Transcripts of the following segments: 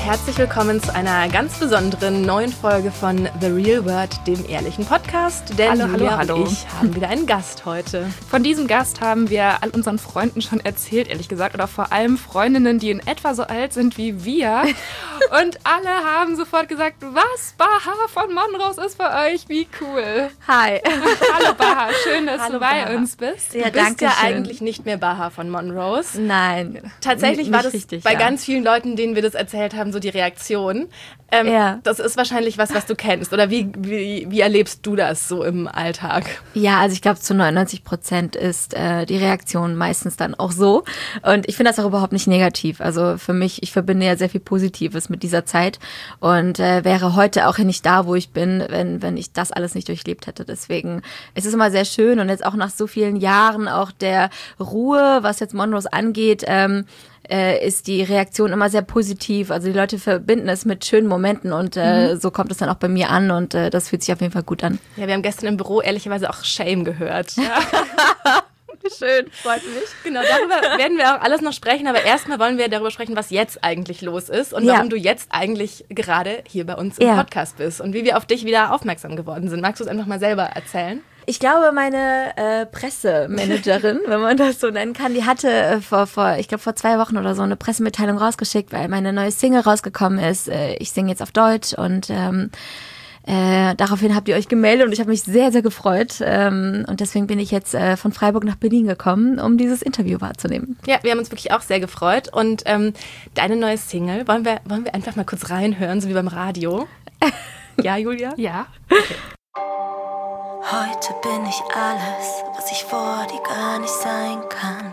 herzlich willkommen zu einer ganz besonderen neuen Folge von The Real Word, dem ehrlichen Podcast. Denn Julia und ich haben wieder einen Gast heute. Von diesem Gast haben wir all unseren Freunden schon erzählt, ehrlich gesagt, oder vor allem Freundinnen, die in etwa so alt sind wie wir. Und alle haben sofort gesagt, was, Baha von Monrose ist bei euch, wie cool. Hi. Hallo Baha, schön, dass Hallo, du bei Baha. uns bist. Du bist ja eigentlich nicht mehr Baha von Monrose. Nein. Tatsächlich war das richtig, bei ganz vielen Leuten, denen wir das erzählt haben, so die Reaktion. Das ist wahrscheinlich was du kennst. Oder wie erlebst du das so im Alltag? Ja, also ich glaube, zu 99% ist die Reaktion meistens dann auch so. Und ich finde das auch überhaupt nicht negativ. Also für mich, ich verbinde ja sehr viel Positives mit dieser Zeit und wäre heute auch nicht da, wo ich bin, wenn ich das alles nicht durchlebt hätte. Deswegen ist es immer sehr schön und jetzt auch nach so vielen Jahren auch der Ruhe, was jetzt Monrose angeht, ist die Reaktion immer sehr positiv. Also die Leute verbinden es mit schönen Momenten und so kommt es dann auch bei mir an und das fühlt sich auf jeden Fall gut an. Ja, wir haben gestern im Büro ehrlicherweise auch Shame gehört. Ja. Schön, freut mich. Genau, darüber werden wir auch alles noch sprechen, aber erstmal wollen wir darüber sprechen, was jetzt eigentlich los ist und warum du jetzt eigentlich gerade hier bei uns im Podcast bist und wie wir auf dich wieder aufmerksam geworden sind. Magst du es einfach mal selber erzählen? Ich glaube, meine Pressemanagerin, wenn man das so nennen kann, die hatte vor 2 Wochen oder so eine Pressemitteilung rausgeschickt, weil meine neue Single rausgekommen ist. Ich singe jetzt auf Deutsch und daraufhin habt ihr euch gemeldet und ich habe mich sehr, sehr gefreut. Und deswegen bin ich jetzt von Freiburg nach Berlin gekommen, um dieses Interview wahrzunehmen. Ja, wir haben uns wirklich auch sehr gefreut. Und deine neue Single, wollen wir einfach mal kurz reinhören, so wie beim Radio? Ja, Julia? Ja. Okay. Heute bin ich alles, was ich vor dir gar nicht sein kann.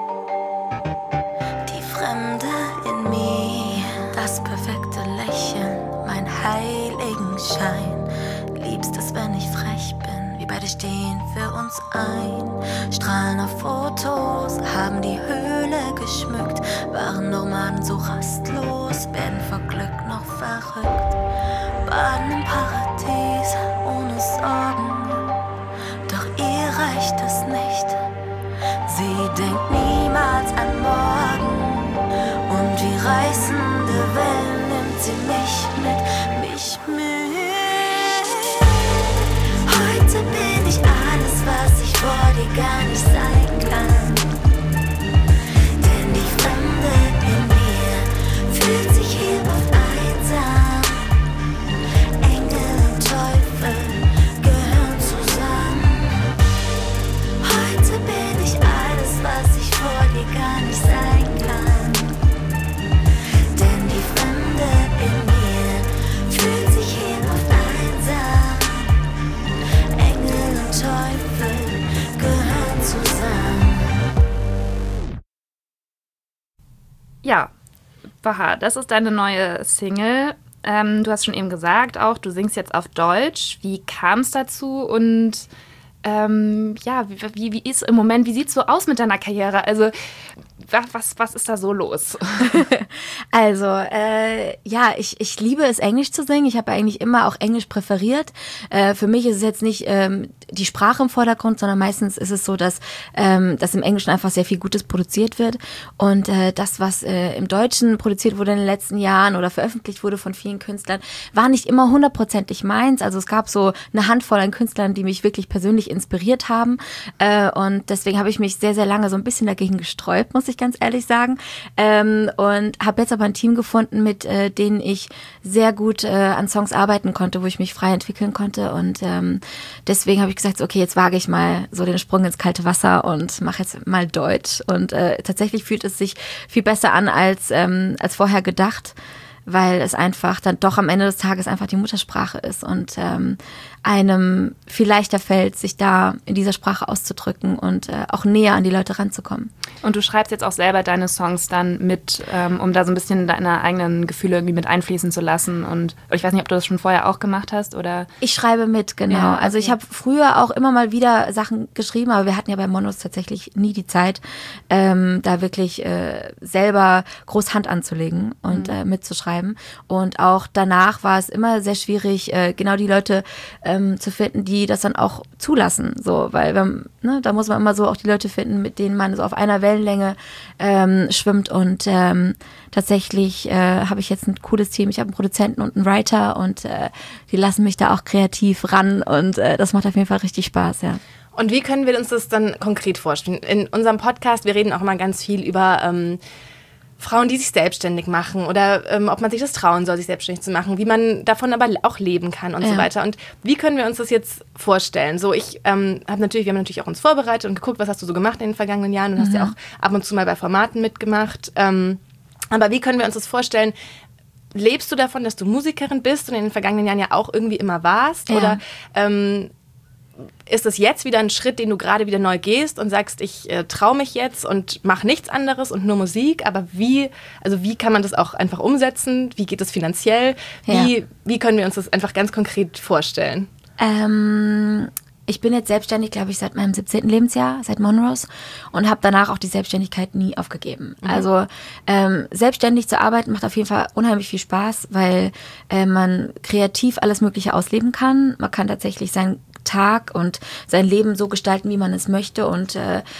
Die Fremde in mir, das perfekte Lächeln, mein Heiligenschein. Liebst es, wenn ich frech bin, wir beide stehen für uns ein. Strahlen auf Fotos, haben die Höhle geschmückt, waren Nomaden so rastlos, werden vor Glück noch verrückt. Baden im Paradies, ohne Sorgen. Doch ihr reicht es nicht. Sie denkt niemals an morgen. Und wie reißende Wellen nimmt sie mich mit. Heute bin ich alles, was ich vor dir gar nicht sein kann. Denn die Fremde in mir fühlt sich hier oft einsam. Engel und Teufel gehören zusammen. Heute bin ich alles, was ich vor dir gar nicht sein kann. Denn die Fremde in mir fühlt sich hier oft einsam. Engel und Teufel gehören zusammen. Ja, Baha, das ist deine neue Single. Du hast schon eben gesagt auch, du singst jetzt auf Deutsch. Wie kam es dazu und wie ist im Moment, wie sieht es so aus mit deiner Karriere? Also was ist da so los? Also, ich liebe es, Englisch zu singen. Ich habe eigentlich immer auch Englisch präferiert. Für mich ist es jetzt nicht die Sprache im Vordergrund, sondern meistens ist es so, dass im Englischen einfach sehr viel Gutes produziert wird. Und das, was im Deutschen produziert wurde in den letzten Jahren oder veröffentlicht wurde von vielen Künstlern, war nicht immer 100%ig meins. Also es gab so eine Handvoll an Künstlern, die mich wirklich persönlich inspiriert haben. Und deswegen habe ich mich sehr, sehr lange so ein bisschen dagegen gesträubt, muss ich ganz ehrlich sagen. Und habe jetzt aber ein Team gefunden, mit denen ich sehr gut an Songs arbeiten konnte, wo ich mich frei entwickeln konnte. Und deswegen habe ich gesagt, okay, jetzt wage ich mal so den Sprung ins kalte Wasser und mache jetzt mal Deutsch. Und tatsächlich fühlt es sich viel besser an als vorher gedacht, weil es einfach dann doch am Ende des Tages einfach die Muttersprache ist und einem viel leichter fällt, sich da in dieser Sprache auszudrücken und auch näher an die Leute ranzukommen. Und du schreibst jetzt auch selber deine Songs dann mit, um da so ein bisschen deine eigenen Gefühle irgendwie mit einfließen zu lassen. Und ich weiß nicht, ob du das schon vorher auch gemacht hast oder? Ich schreibe mit, genau. Ja, okay. Also ich habe früher auch immer mal wieder Sachen geschrieben, aber wir hatten ja bei Monrose tatsächlich nie die Zeit, da wirklich selber groß Hand anzulegen und mitzuschreiben. schreiben. Und auch danach war es immer sehr schwierig, genau die Leute zu finden, die das dann auch zulassen. So, weil da muss man immer so auch die Leute finden, mit denen man so auf einer Wellenlänge schwimmt. Und tatsächlich habe ich jetzt ein cooles Team. Ich habe einen Produzenten und einen Writer und die lassen mich da auch kreativ ran. Und das macht auf jeden Fall richtig Spaß, ja. Und wie können wir uns das dann konkret vorstellen? In unserem Podcast, wir reden auch immer ganz viel über Frauen, die sich selbstständig machen oder ob man sich das trauen soll, sich selbstständig zu machen, wie man davon aber auch leben kann und so weiter. Und wie können wir uns das jetzt vorstellen? So, wir haben natürlich auch uns vorbereitet und geguckt, was hast du so gemacht in den vergangenen Jahren und hast ja auch ab und zu mal bei Formaten mitgemacht. Aber wie können wir uns das vorstellen? Lebst du davon, dass du Musikerin bist und in den vergangenen Jahren ja auch irgendwie immer warst? Ja. Oder ist es jetzt wieder ein Schritt, den du gerade wieder neu gehst und sagst, ich traue mich jetzt und mache nichts anderes und nur Musik? Aber wie kann man das auch einfach umsetzen? Wie geht das finanziell? Wie können wir uns das einfach ganz konkret vorstellen? Ich bin jetzt selbstständig, glaube ich, seit meinem 17. Lebensjahr, seit Monrose und habe danach auch die Selbstständigkeit nie aufgegeben. Also selbstständig zu arbeiten macht auf jeden Fall unheimlich viel Spaß, weil man kreativ alles Mögliche ausleben kann. Man kann tatsächlich seinen Tag und sein Leben so gestalten, wie man es möchte und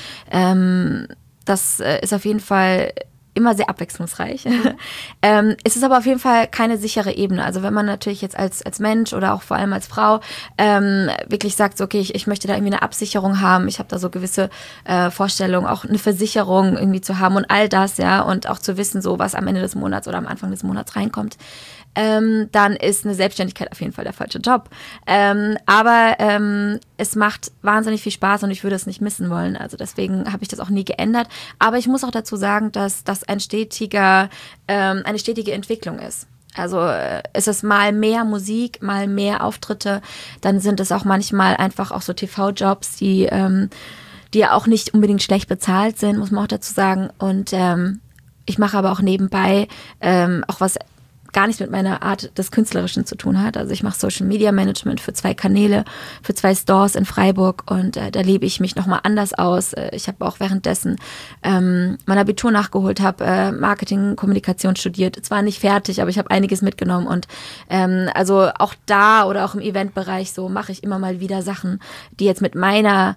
das ist auf jeden Fall immer sehr abwechslungsreich. Es ist aber auf jeden Fall keine sichere Ebene. Also wenn man natürlich jetzt als Mensch oder auch vor allem als Frau wirklich sagt, so, okay, ich möchte da irgendwie eine Absicherung haben, ich habe da so gewisse Vorstellungen, auch eine Versicherung irgendwie zu haben und all das, ja, und auch zu wissen, so was am Ende des Monats oder am Anfang des Monats reinkommt, dann ist eine Selbstständigkeit auf jeden Fall der falsche Job. Aber es macht wahnsinnig viel Spaß und ich würde es nicht missen wollen. Also deswegen habe ich das auch nie geändert. Aber ich muss auch dazu sagen, dass das eine stetige Entwicklung ist. Also ist es mal mehr Musik, mal mehr Auftritte, dann sind es auch manchmal einfach auch so TV-Jobs, die ja auch nicht unbedingt schlecht bezahlt sind, muss man auch dazu sagen. Und ich mache aber auch nebenbei auch was gar nicht mit meiner Art des Künstlerischen zu tun hat. Also ich mache Social Media Management für 2 Kanäle, für 2 Stores in Freiburg und da lebe ich mich nochmal anders aus. Ich habe auch währenddessen mein Abitur nachgeholt, habe Marketing, Kommunikation studiert. Zwar nicht fertig, aber ich habe einiges mitgenommen und also auch da oder auch im Eventbereich so mache ich immer mal wieder Sachen, die jetzt mit meiner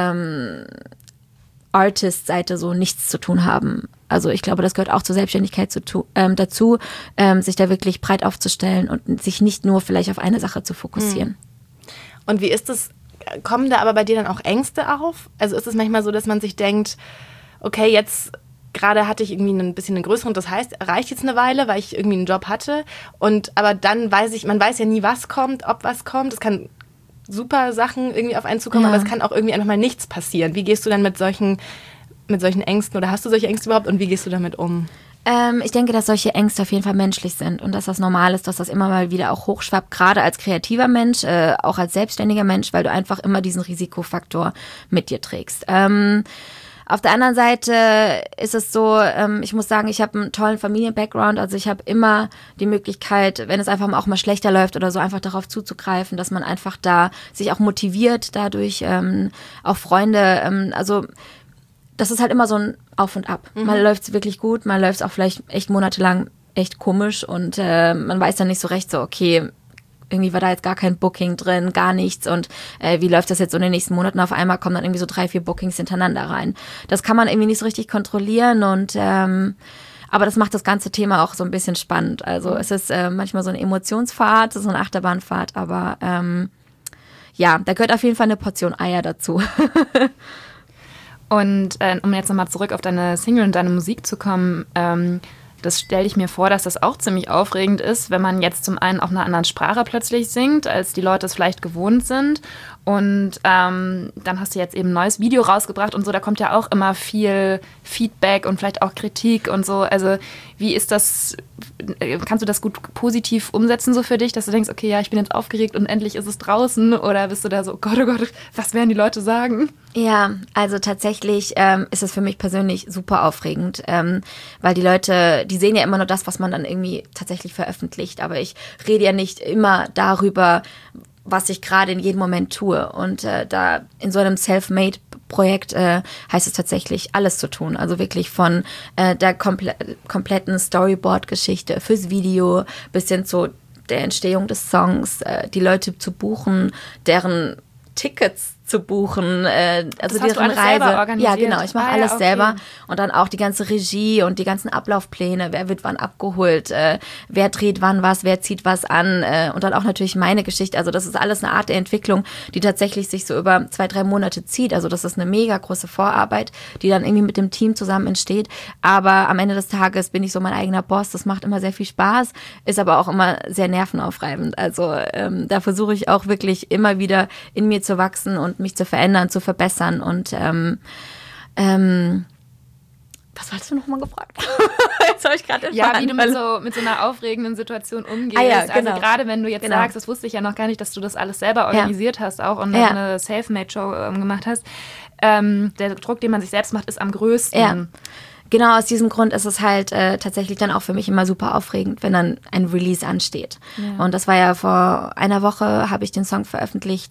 Artist-Seite so nichts zu tun haben. Also ich glaube, das gehört auch zur Selbstständigkeit dazu, sich da wirklich breit aufzustellen und sich nicht nur vielleicht auf eine Sache zu fokussieren. Und wie ist das? Kommen da aber bei dir dann auch Ängste auf? Also ist es manchmal so, dass man sich denkt, okay, jetzt gerade hatte ich irgendwie ein bisschen einen größeren, das heißt, reicht jetzt eine Weile, weil ich irgendwie einen Job hatte aber dann man weiß ja nie, was kommt, ob was kommt. Es kann super Sachen irgendwie auf einen zukommen, aber es kann auch irgendwie einfach mal nichts passieren. Wie gehst du dann mit solchen Ängsten oder hast du solche Ängste überhaupt und wie gehst du damit um? Ich denke, dass solche Ängste auf jeden Fall menschlich sind und dass das normal ist, dass das immer mal wieder auch hochschwappt, gerade als kreativer Mensch, auch als selbstständiger Mensch, weil du einfach immer diesen Risikofaktor mit dir trägst. Auf der anderen Seite ist es so, ich muss sagen, ich habe einen tollen Familien-Background, also ich habe immer die Möglichkeit, wenn es einfach auch mal schlechter läuft oder so, einfach darauf zuzugreifen, dass man einfach da sich auch motiviert, dadurch auch Freunde, also das ist halt immer so ein Auf und Ab. Mal läuft es wirklich gut, mal läuft es auch vielleicht echt monatelang echt komisch und man weiß dann nicht so recht so, okay, irgendwie war da jetzt gar kein Booking drin, gar nichts und wie läuft das jetzt so in den nächsten Monaten? Auf einmal kommen dann irgendwie so 3, 4 Bookings hintereinander rein. Das kann man irgendwie nicht so richtig kontrollieren und aber das macht das ganze Thema auch so ein bisschen spannend. Also es ist manchmal so eine Emotionsfahrt, so eine Achterbahnfahrt, aber ja, da gehört auf jeden Fall eine Portion Eier dazu. Und um jetzt nochmal zurück auf deine Single und deine Musik zu kommen, das stelle ich mir vor, dass das auch ziemlich aufregend ist, wenn man jetzt zum einen auf einer anderen Sprache plötzlich singt, als die Leute es vielleicht gewohnt sind. Und dann hast du jetzt eben ein neues Video rausgebracht und so, da kommt ja auch immer viel Feedback und vielleicht auch Kritik und so. Also wie ist das, kannst du das gut positiv umsetzen so für dich, dass du denkst, okay, ja, ich bin jetzt aufgeregt und endlich ist es draußen? Oder bist du da so, oh Gott, was werden die Leute sagen? Ja, also tatsächlich ist es für mich persönlich super aufregend, weil die Leute, die sehen ja immer nur das, was man dann irgendwie tatsächlich veröffentlicht. Aber ich rede ja nicht immer darüber, was ich gerade in jedem Moment tue. Und da in so einem Self-Made Projekt heißt es tatsächlich, alles zu tun. Also wirklich von der kompletten Storyboard-Geschichte fürs Video bis hin zu der Entstehung des Songs, die Leute zu buchen, deren Tickets zu buchen, also deren Reise. Ja, genau, ich mache alles selber und dann auch die ganze Regie und die ganzen Ablaufpläne, wer wird wann abgeholt, wer dreht wann was, wer zieht was an und dann auch natürlich meine Geschichte. Also das ist alles eine Art der Entwicklung, die tatsächlich sich so über 2-3 Monate zieht. Also das ist eine mega große Vorarbeit, die dann irgendwie mit dem Team zusammen entsteht. Aber am Ende des Tages bin ich so mein eigener Boss. Das macht immer sehr viel Spaß, ist aber auch immer sehr nervenaufreibend. Also da versuche ich auch wirklich immer wieder in mir zu wachsen und mich zu verändern, zu verbessern und was wolltest du nochmal gefragt? Jetzt habe ich gerade wie du mit so einer aufregenden Situation umgehst. Genau. Also gerade wenn du jetzt sagst, das wusste ich ja noch gar nicht, dass du das alles selber organisiert hast auch und eine Selfmade-Show gemacht hast. Der Druck, den man sich selbst macht, ist am größten. Ja. Genau, aus diesem Grund ist es halt tatsächlich dann auch für mich immer super aufregend, wenn dann ein Release ansteht. Ja. Und das war ja vor einer Woche, habe ich den Song veröffentlicht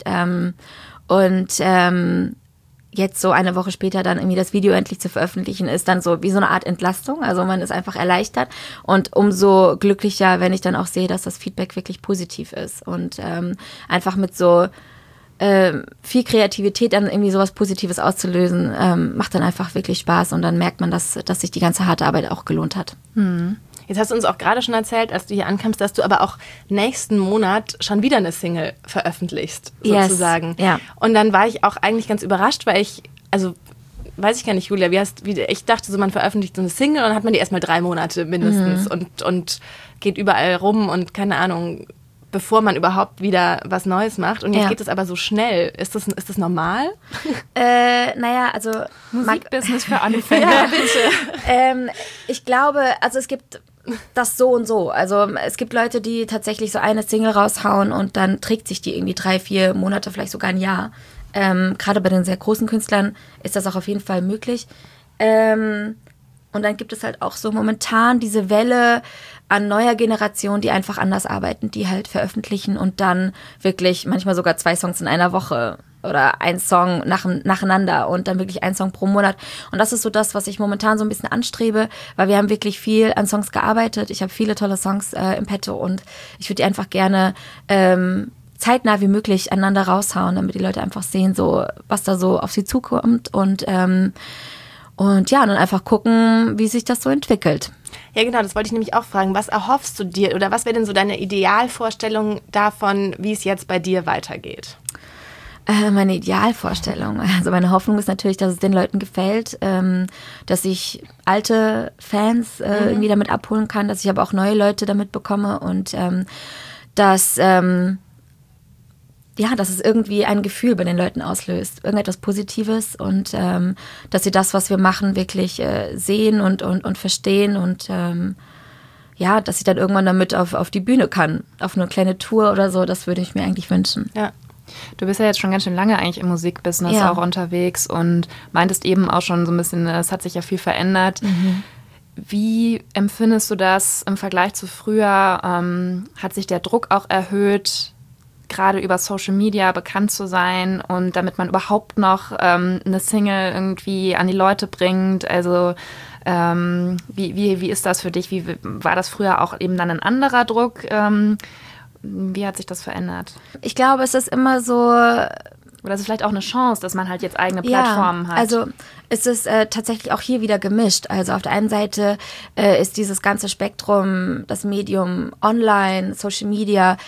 und jetzt so eine Woche später dann irgendwie das Video endlich zu veröffentlichen, ist dann so wie so eine Art Entlastung. Also man ist einfach erleichtert und umso glücklicher, wenn ich dann auch sehe, dass das Feedback wirklich positiv ist und einfach mit so viel Kreativität dann irgendwie sowas Positives auszulösen, macht dann einfach wirklich Spaß und dann merkt man, dass sich die ganze harte Arbeit auch gelohnt hat. Jetzt hast du uns auch gerade schon erzählt, als du hier ankamst, dass du aber auch nächsten Monat schon wieder eine Single veröffentlichst, sozusagen. Yes, ja. Und dann war ich auch eigentlich ganz überrascht, weil weiß ich gar nicht, Julia, ich dachte so, man veröffentlicht so eine Single und dann hat man die erstmal 3 Monate mindestens und geht überall rum und keine Ahnung, bevor man überhaupt wieder was Neues macht. Und jetzt geht es aber so schnell. Ist das normal? Naja, also Musikbusiness für Anfänger. Ja, bitte. Ich glaube, also es gibt das so und so. Also es gibt Leute, die tatsächlich so eine Single raushauen und dann trägt sich die irgendwie 3-4 Monate, vielleicht sogar ein Jahr. Gerade bei den sehr großen Künstlern ist das auch auf jeden Fall möglich. Und dann gibt es halt auch so momentan diese Welle an neuer Generation, die einfach anders arbeiten, die halt veröffentlichen und dann wirklich manchmal sogar 2 Songs in einer Woche oder ein Song nacheinander und dann wirklich ein Song pro Monat. Und das ist so das, was ich momentan so ein bisschen anstrebe, weil wir haben wirklich viel an Songs gearbeitet. Ich habe viele tolle Songs im Petto und ich würde die einfach gerne zeitnah wie möglich aneinander raushauen, damit die Leute einfach sehen, so was da so auf sie zukommt und dann einfach gucken, wie sich das so entwickelt. Ja, genau, das wollte ich nämlich auch fragen. Was erhoffst du dir oder was wäre denn so deine Idealvorstellung davon, wie es jetzt bei dir weitergeht? Meine Idealvorstellung, also meine Hoffnung ist natürlich, dass es den Leuten gefällt, dass ich alte Fans irgendwie damit abholen kann, dass ich aber auch neue Leute damit bekomme und dass es irgendwie ein Gefühl bei den Leuten auslöst, irgendetwas Positives und dass sie das, was wir machen, wirklich sehen und verstehen und dass ich dann irgendwann damit auf die Bühne kann, auf eine kleine Tour oder so, das würde ich mir eigentlich wünschen. Ja. Du bist ja jetzt schon ganz schön lange eigentlich im Musikbusiness auch unterwegs und meintest eben auch schon so ein bisschen, es hat sich ja viel verändert. Wie empfindest du das im Vergleich zu früher? Hat sich der Druck auch erhöht, gerade über Social Media bekannt zu sein und damit man überhaupt noch eine Single irgendwie an die Leute bringt? Also wie ist das für dich? Wie war das früher auch eben dann ein anderer Druck? Wie hat sich das verändert? Ich glaube, es ist immer so... Oder ist es vielleicht auch eine Chance, dass man halt jetzt eigene Plattformen hat? Also es ist tatsächlich auch hier wieder gemischt. Also auf der einen Seite ist dieses ganze Spektrum, das Medium Online, Social Media,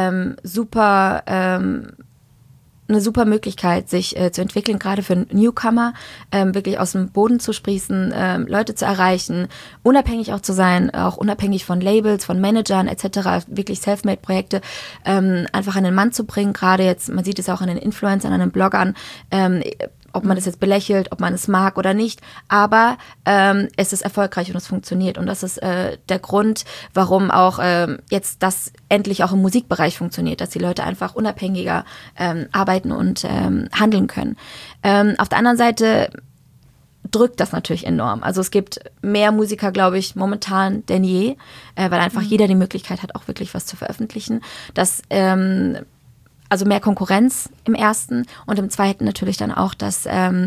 eine super Möglichkeit, sich zu entwickeln, gerade für Newcomer, wirklich aus dem Boden zu sprießen, Leute zu erreichen, unabhängig auch zu sein, auch unabhängig von Labels, von Managern etc., wirklich Selfmade-Projekte einfach an den Mann zu bringen, gerade jetzt, man sieht es auch an den Influencern, an den Bloggern, ob man das jetzt belächelt, ob man es mag oder nicht, aber es ist erfolgreich und es funktioniert und das ist der Grund, warum auch jetzt das endlich auch im Musikbereich funktioniert, dass die Leute einfach unabhängiger arbeiten und handeln können. Auf der anderen Seite drückt das natürlich enorm. Also es gibt mehr Musiker, glaube ich, momentan denn je, weil einfach jeder die Möglichkeit hat, auch wirklich was zu veröffentlichen. Das also mehr Konkurrenz im ersten und im zweiten natürlich dann auch, dass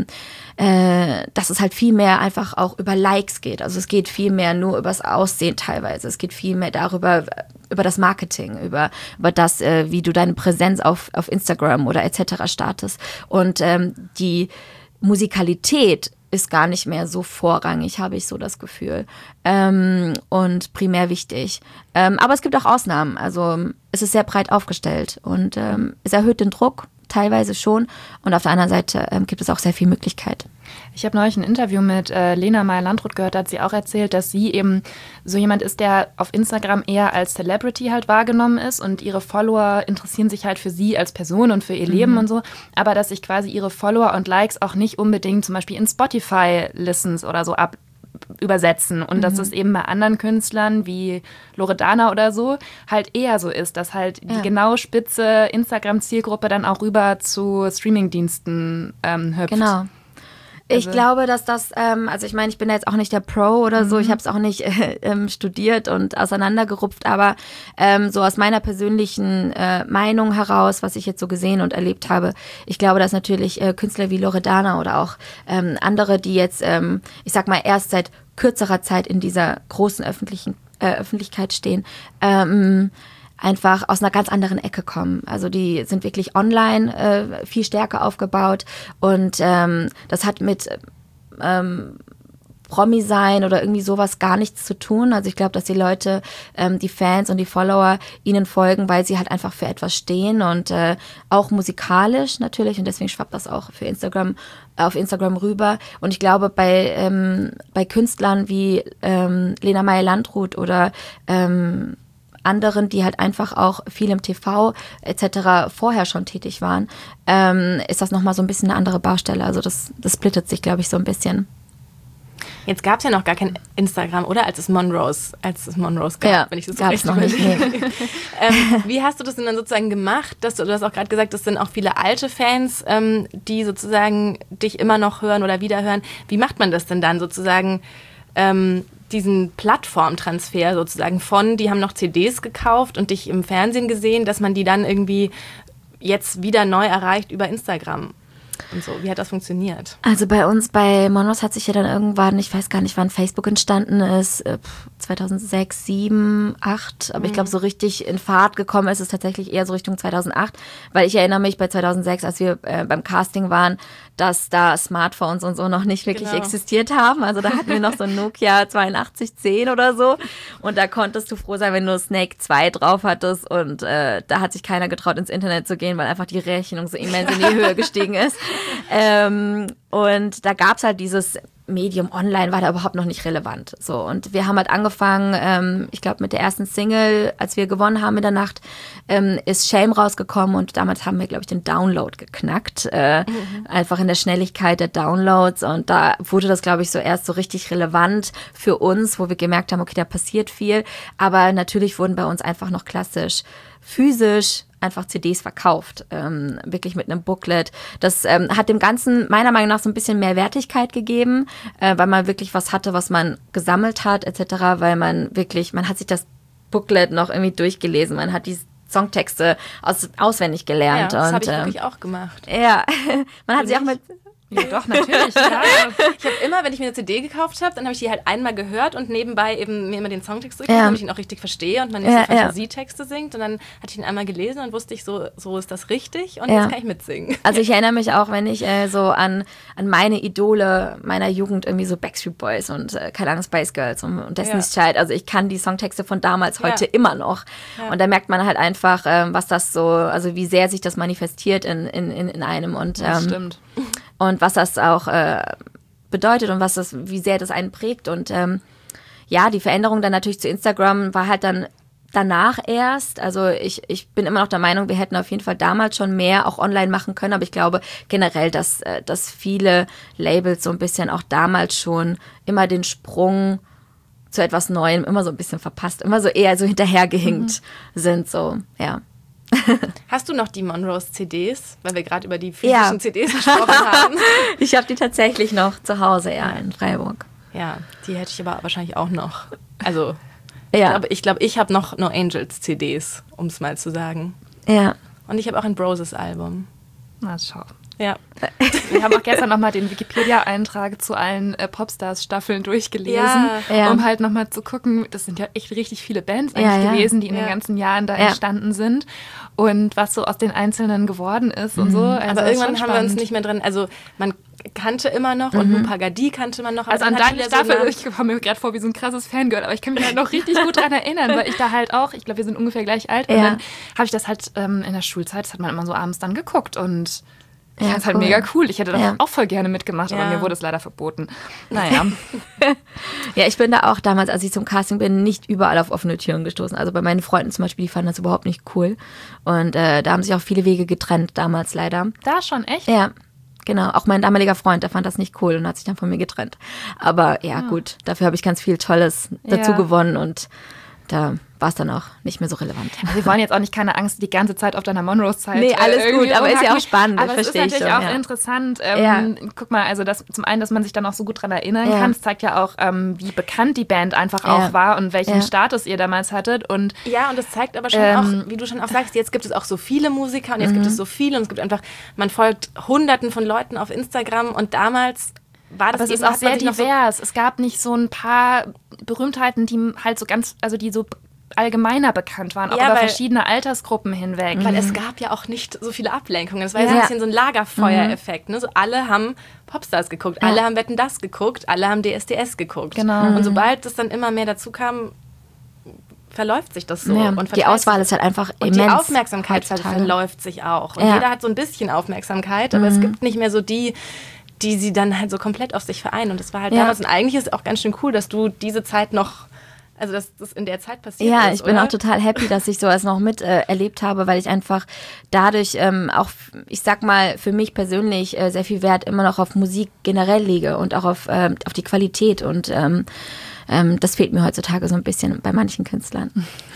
es halt viel mehr einfach auch über Likes geht. Also es geht viel mehr nur übers Aussehen teilweise. Es geht viel mehr darüber, über das Marketing, über das, wie du deine Präsenz auf Instagram oder etc. startest. Und die Musikalität ist gar nicht mehr so vorrangig, habe ich so das Gefühl. Und primär wichtig. Aber es gibt auch Ausnahmen. Also es ist sehr breit aufgestellt und es erhöht den Druck, teilweise schon. Und auf der anderen Seite gibt es auch sehr viel Möglichkeit. Ich habe neulich ein Interview mit Lena Meyer-Landrut gehört, da hat sie auch erzählt, dass sie eben so jemand ist, der auf Instagram eher als Celebrity halt wahrgenommen ist und ihre Follower interessieren sich halt für sie als Person und für ihr Leben und so, aber dass sich quasi ihre Follower und Likes auch nicht unbedingt zum Beispiel in Spotify-Listens oder so übersetzen und dass es eben bei anderen Künstlern wie Loredana oder so halt eher so ist, dass halt die genau spitze Instagram-Zielgruppe dann auch rüber zu Streamingdiensten hüpft. Genau. Ich glaube, dass das, also ich meine, ich bin jetzt auch nicht der Pro oder so, ich habe es auch nicht studiert und auseinandergerupft, aber so aus meiner persönlichen Meinung heraus, was ich jetzt so gesehen und erlebt habe, ich glaube, dass natürlich Künstler wie Loredana oder auch andere, die jetzt, ich sag mal, erst seit kürzerer Zeit in dieser großen Öffentlichkeit stehen, einfach aus einer ganz anderen Ecke kommen. Also die sind wirklich online viel stärker aufgebaut und das hat mit Promi sein oder irgendwie sowas gar nichts zu tun. Also ich glaube, dass die Leute, die Fans und die Follower ihnen folgen, weil sie halt einfach für etwas stehen und auch musikalisch natürlich und deswegen schwappt das auch auf Instagram rüber. Und ich glaube, bei Künstlern wie Lena Meyer-Landrut oder anderen, die halt einfach auch viel im TV etc. vorher schon tätig waren, ist das nochmal so ein bisschen eine andere Baustelle. Also das splittet sich, glaube ich, so ein bisschen. Jetzt gab es ja noch gar kein Instagram, oder? Als es Monrose gab, ja, wenn ich das so recht noch nicht. Nee. Wie hast du das denn dann sozusagen gemacht? Du hast auch gerade gesagt, das sind auch viele alte Fans, die sozusagen dich immer noch hören oder wiederhören. Wie macht man das denn dann sozusagen, diesen Plattformtransfer sozusagen von, die haben noch CDs gekauft und dich im Fernsehen gesehen, dass man die dann irgendwie jetzt wieder neu erreicht über Instagram und so. Wie hat das funktioniert? Also bei uns, bei Monrose hat sich ja dann irgendwann, ich weiß gar nicht, wann Facebook entstanden ist, 2006, 2007, 2008, aber ich glaube, so richtig in Fahrt gekommen ist es tatsächlich eher so Richtung 2008, weil ich erinnere mich bei 2006, als wir beim Casting waren, dass da Smartphones und so noch nicht wirklich existiert haben. Also da hatten wir noch so ein Nokia 8210 oder so und da konntest du froh sein, wenn du Snake 2 drauf hattest und da hat sich keiner getraut, ins Internet zu gehen, weil einfach die Rechnung so immens in die Höhe gestiegen ist. Und da gab's halt dieses Medium online, war da überhaupt noch nicht relevant. So, und wir haben halt angefangen, ich glaube mit der ersten Single, als wir gewonnen haben in der Nacht, ist Shame rausgekommen und damals haben wir, glaube ich, den Download geknackt. Einfach in der Schnelligkeit der Downloads und da wurde das, glaube ich, so erst so richtig relevant für uns, wo wir gemerkt haben, okay, da passiert viel, aber natürlich wurden bei uns einfach noch klassisch physisch einfach CDs verkauft, wirklich mit einem Booklet. Das hat dem Ganzen meiner Meinung nach so ein bisschen mehr Wertigkeit gegeben, weil man wirklich was hatte, was man gesammelt hat etc., weil man hat sich das Booklet noch irgendwie durchgelesen, man hat die Songtexte auswendig gelernt. Ja, das habe ich wirklich auch gemacht. Ja, man hat sie auch mit... Ja, doch, natürlich. Ja. Ich habe immer, wenn ich mir eine CD gekauft habe, dann habe ich die halt einmal gehört und nebenbei eben mir immer den Songtext durchgelesen, damit ich ihn auch richtig verstehe und man nicht so Fantasietexte singt. Und dann hatte ich ihn einmal gelesen und wusste ich, so ist das richtig und jetzt kann ich mitsingen. Also ich erinnere mich auch, wenn ich so an meine Idole meiner Jugend, irgendwie so Backstreet Boys und keine Ahnung, Spice Girls und Destiny's Child, also ich kann die Songtexte von damals heute immer noch. Ja. Und da merkt man halt einfach, was das so, also wie sehr sich das manifestiert in einem. Und, das stimmt. Und was das auch bedeutet und wie sehr das einen prägt. Und die Veränderung dann natürlich zu Instagram war halt dann danach erst. Also ich bin immer noch der Meinung, wir hätten auf jeden Fall damals schon mehr auch online machen können. Aber ich glaube generell, dass viele Labels so ein bisschen auch damals schon immer den Sprung zu etwas Neuem immer so ein bisschen verpasst, immer so eher so hinterhergehinkt sind. So, ja. Hast du noch die Monrose-CDs, weil wir gerade über die physischen CDs gesprochen haben? Ich habe die tatsächlich noch zu Hause, in Freiburg. Ja, die hätte ich aber wahrscheinlich auch noch. Also, ich glaube, ich habe noch No Angels CDs, um es mal zu sagen. Ja. Und ich habe auch ein Broses-Album. Na, schau. Ja. Wir haben auch gestern nochmal den Wikipedia-Eintrag zu allen Popstars-Staffeln durchgelesen, um halt nochmal zu gucken, das sind ja echt richtig viele Bands eigentlich gewesen, die in den ganzen Jahren da entstanden sind und was so aus den Einzelnen geworden ist und so. Also aber irgendwann haben wir uns nicht mehr drin, also man kannte immer noch und Mupagadi kannte man noch. Also an deine Staffel, ich komme mir gerade vor wie so ein krasses Fangirl, aber ich kann mich halt noch richtig gut dran erinnern, weil ich da halt auch, ich glaube, wir sind ungefähr gleich alt und dann habe ich das halt in der Schulzeit, das hat man immer so abends dann geguckt und ich fand es halt mega cool. Ich hätte das auch voll gerne mitgemacht, aber mir wurde es leider verboten. Naja. Ja, ich bin da auch damals, als ich zum Casting bin, nicht überall auf offene Türen gestoßen. Also bei meinen Freunden zum Beispiel, die fanden das überhaupt nicht cool. Und da haben sich auch viele Wege getrennt damals leider. Da schon, echt? Ja, genau. Auch mein damaliger Freund, der fand das nicht cool und hat sich dann von mir getrennt. Aber gut, dafür habe ich ganz viel Tolles dazu gewonnen und da war es dann auch nicht mehr so relevant. Wir wollen jetzt auch nicht keine Angst die ganze Zeit auf deiner Monrose-Zeit. Nee, alles gut, aber ist ja auch spannend. Aber es ist natürlich auch interessant. Guck mal, also zum einen, dass man sich dann auch so gut dran erinnern kann. Es zeigt ja auch, wie bekannt die Band einfach auch war und welchen Status ihr damals hattet. Und und es zeigt aber schon auch, wie du schon auch sagst, jetzt gibt es auch so viele Musiker und jetzt gibt es so viele und es gibt einfach, man folgt Hunderten von Leuten auf Instagram und damals war das aber es ist auch sehr divers. Es gab nicht so ein paar Berühmtheiten, die halt so ganz, also die so allgemeiner bekannt waren, auch über verschiedene Altersgruppen hinweg. Weil es gab ja auch nicht so viele Ablenkungen. Es war ja so ein bisschen so ein Lagerfeuereffekt. Ne? So alle haben Popstars geguckt, alle haben Wetten, das geguckt, alle haben DSDS geguckt. Genau. Und sobald es dann immer mehr dazu kam, verläuft sich das so. Ja, und die Auswahl ist halt einfach immens. Und die Aufmerksamkeit verläuft sich auch. Und jeder hat so ein bisschen Aufmerksamkeit, aber es gibt nicht mehr so die sie dann halt so komplett auf sich vereinen. Und das war halt damals. Und eigentlich ist es auch ganz schön cool, dass du diese Zeit noch, also dass das in der Zeit passiert ist. Ja, ich bin auch total happy, dass ich sowas noch mit erlebt habe, weil ich einfach dadurch auch, ich sag mal, für mich persönlich sehr viel Wert immer noch auf Musik generell lege und auch auf die Qualität. Und das fehlt mir heutzutage so ein bisschen bei manchen Künstlern.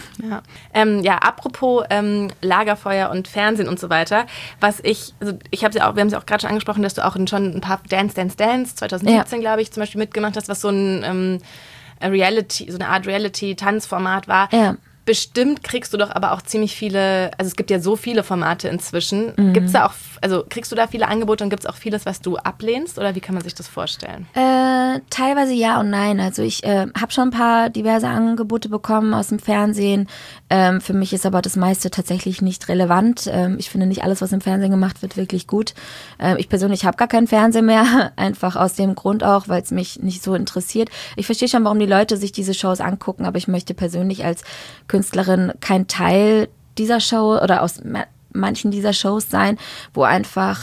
Ja, apropos Lagerfeuer und Fernsehen und so weiter, wir haben sie auch gerade schon angesprochen, dass du auch schon ein paar Dance 2017, glaube ich, zum Beispiel mitgemacht hast, was so ein Reality, so eine Art Reality-Tanzformat war. Ja. Bestimmt kriegst du doch aber auch ziemlich viele, also es gibt ja so viele Formate inzwischen. Gibt's da auch, also kriegst du da viele Angebote und gibt es auch vieles, was du ablehnst oder wie kann man sich das vorstellen? Teilweise ja und nein. Also ich habe schon ein paar diverse Angebote bekommen aus dem Fernsehen. Für mich ist aber das meiste tatsächlich nicht relevant. Ich finde nicht alles, was im Fernsehen gemacht wird, wirklich gut. Ich persönlich habe gar keinen Fernseher mehr, einfach aus dem Grund auch, weil es mich nicht so interessiert. Ich verstehe schon, warum die Leute sich diese Shows angucken, aber ich möchte persönlich als Künstlerin kein Teil dieser Show oder aus manchen dieser Shows sein, wo einfach,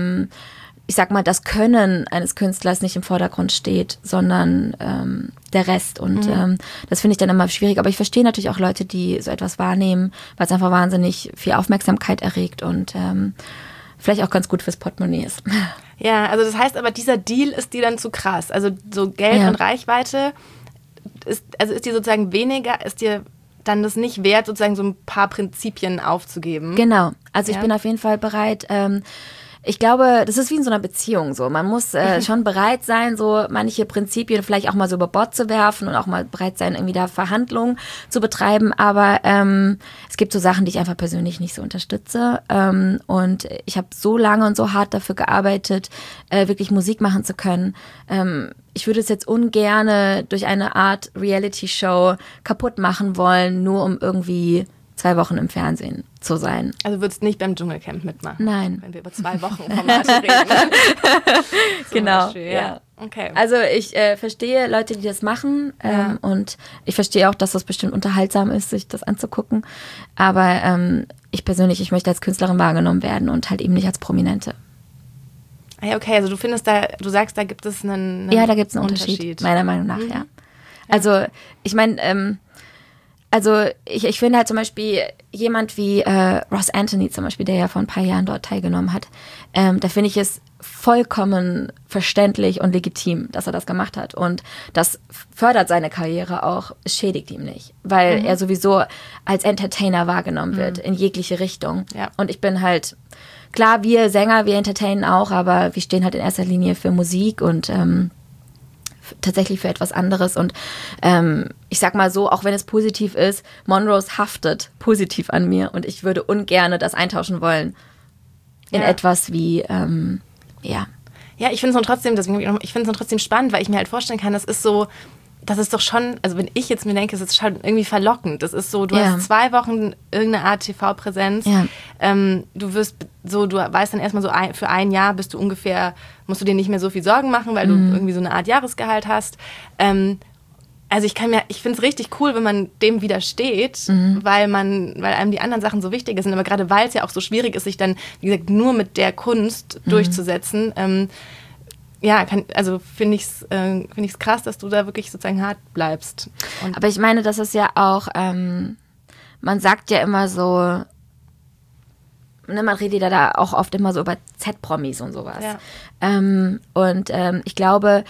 ich sag mal, das Können eines Künstlers nicht im Vordergrund steht, sondern der Rest. Und das finde ich dann immer schwierig. Aber ich verstehe natürlich auch Leute, die so etwas wahrnehmen, weil es einfach wahnsinnig viel Aufmerksamkeit erregt und vielleicht auch ganz gut fürs Portemonnaie ist. Ja, also das heißt aber, dieser Deal ist dir dann zu krass. Also so Geld und Reichweite ist dir sozusagen weniger, ist dir dann das nicht wert, sozusagen so ein paar Prinzipien aufzugeben. Genau. Also ich bin auf jeden Fall bereit. Ich glaube, das ist wie in so einer Beziehung so. Man muss schon bereit sein, so manche Prinzipien vielleicht auch mal so über Bord zu werfen und auch mal bereit sein, irgendwie da Verhandlungen zu betreiben. Aber es gibt so Sachen, die ich einfach persönlich nicht so unterstütze. Und ich habe so lange und so hart dafür gearbeitet, wirklich Musik machen zu können. Ich würde es jetzt ungerne durch eine Art Reality-Show kaputt machen wollen, nur um irgendwie 2 Wochen im Fernsehen zu sein. Also würdest nicht beim Dschungelcamp mitmachen? Nein. Wenn wir über 2 Wochen Formate reden. Genau. Beispiel, ja. Okay. Also ich verstehe Leute, die das machen und ich verstehe auch, dass das bestimmt unterhaltsam ist, sich das anzugucken. Aber ich persönlich, ich möchte als Künstlerin wahrgenommen werden und halt eben nicht als Prominente. Ja, okay, also du sagst, da gibt es einen Ja, da gibt es einen Unterschied, meiner Meinung nach, ja. Also ich meine, ich finde halt zum Beispiel jemand wie Ross Anthony zum Beispiel, der ja vor ein paar Jahren dort teilgenommen hat, da finde ich es vollkommen verständlich und legitim, dass er das gemacht hat. Und das fördert seine Karriere auch, es schädigt ihm nicht, weil er sowieso als Entertainer wahrgenommen wird in jegliche Richtung. Ja. Und ich bin halt, klar, wir Sänger, wir entertainen auch, aber wir stehen halt in erster Linie für Musik und tatsächlich für etwas anderes. Und ich sag mal so, auch wenn es positiv ist, Monrose haftet positiv an mir und ich würde ungern das eintauschen wollen in etwas wie, Ja, ich finde es trotzdem spannend, weil ich mir halt vorstellen kann, das ist doch schon, also wenn ich jetzt mir denke, es ist schon irgendwie verlockend. Das ist so, du hast 2 Wochen irgendeine Art TV-Präsenz. Ja. Du weißt dann erstmal so, für ein Jahr musst du dir nicht mehr so viel Sorgen machen, weil du irgendwie so eine Art Jahresgehalt hast. Also ich finde es richtig cool, wenn man dem widersteht, weil einem die anderen Sachen so wichtig sind. Aber gerade weil es ja auch so schwierig ist, sich dann, wie gesagt, nur mit der Kunst durchzusetzen, finde ich es krass, dass du da wirklich sozusagen hart bleibst. Aber ich meine, das ist ja auch, man sagt ja immer so, ne, man redet ja da auch oft immer so über Z-Promis und sowas. Ja. Ich glaube,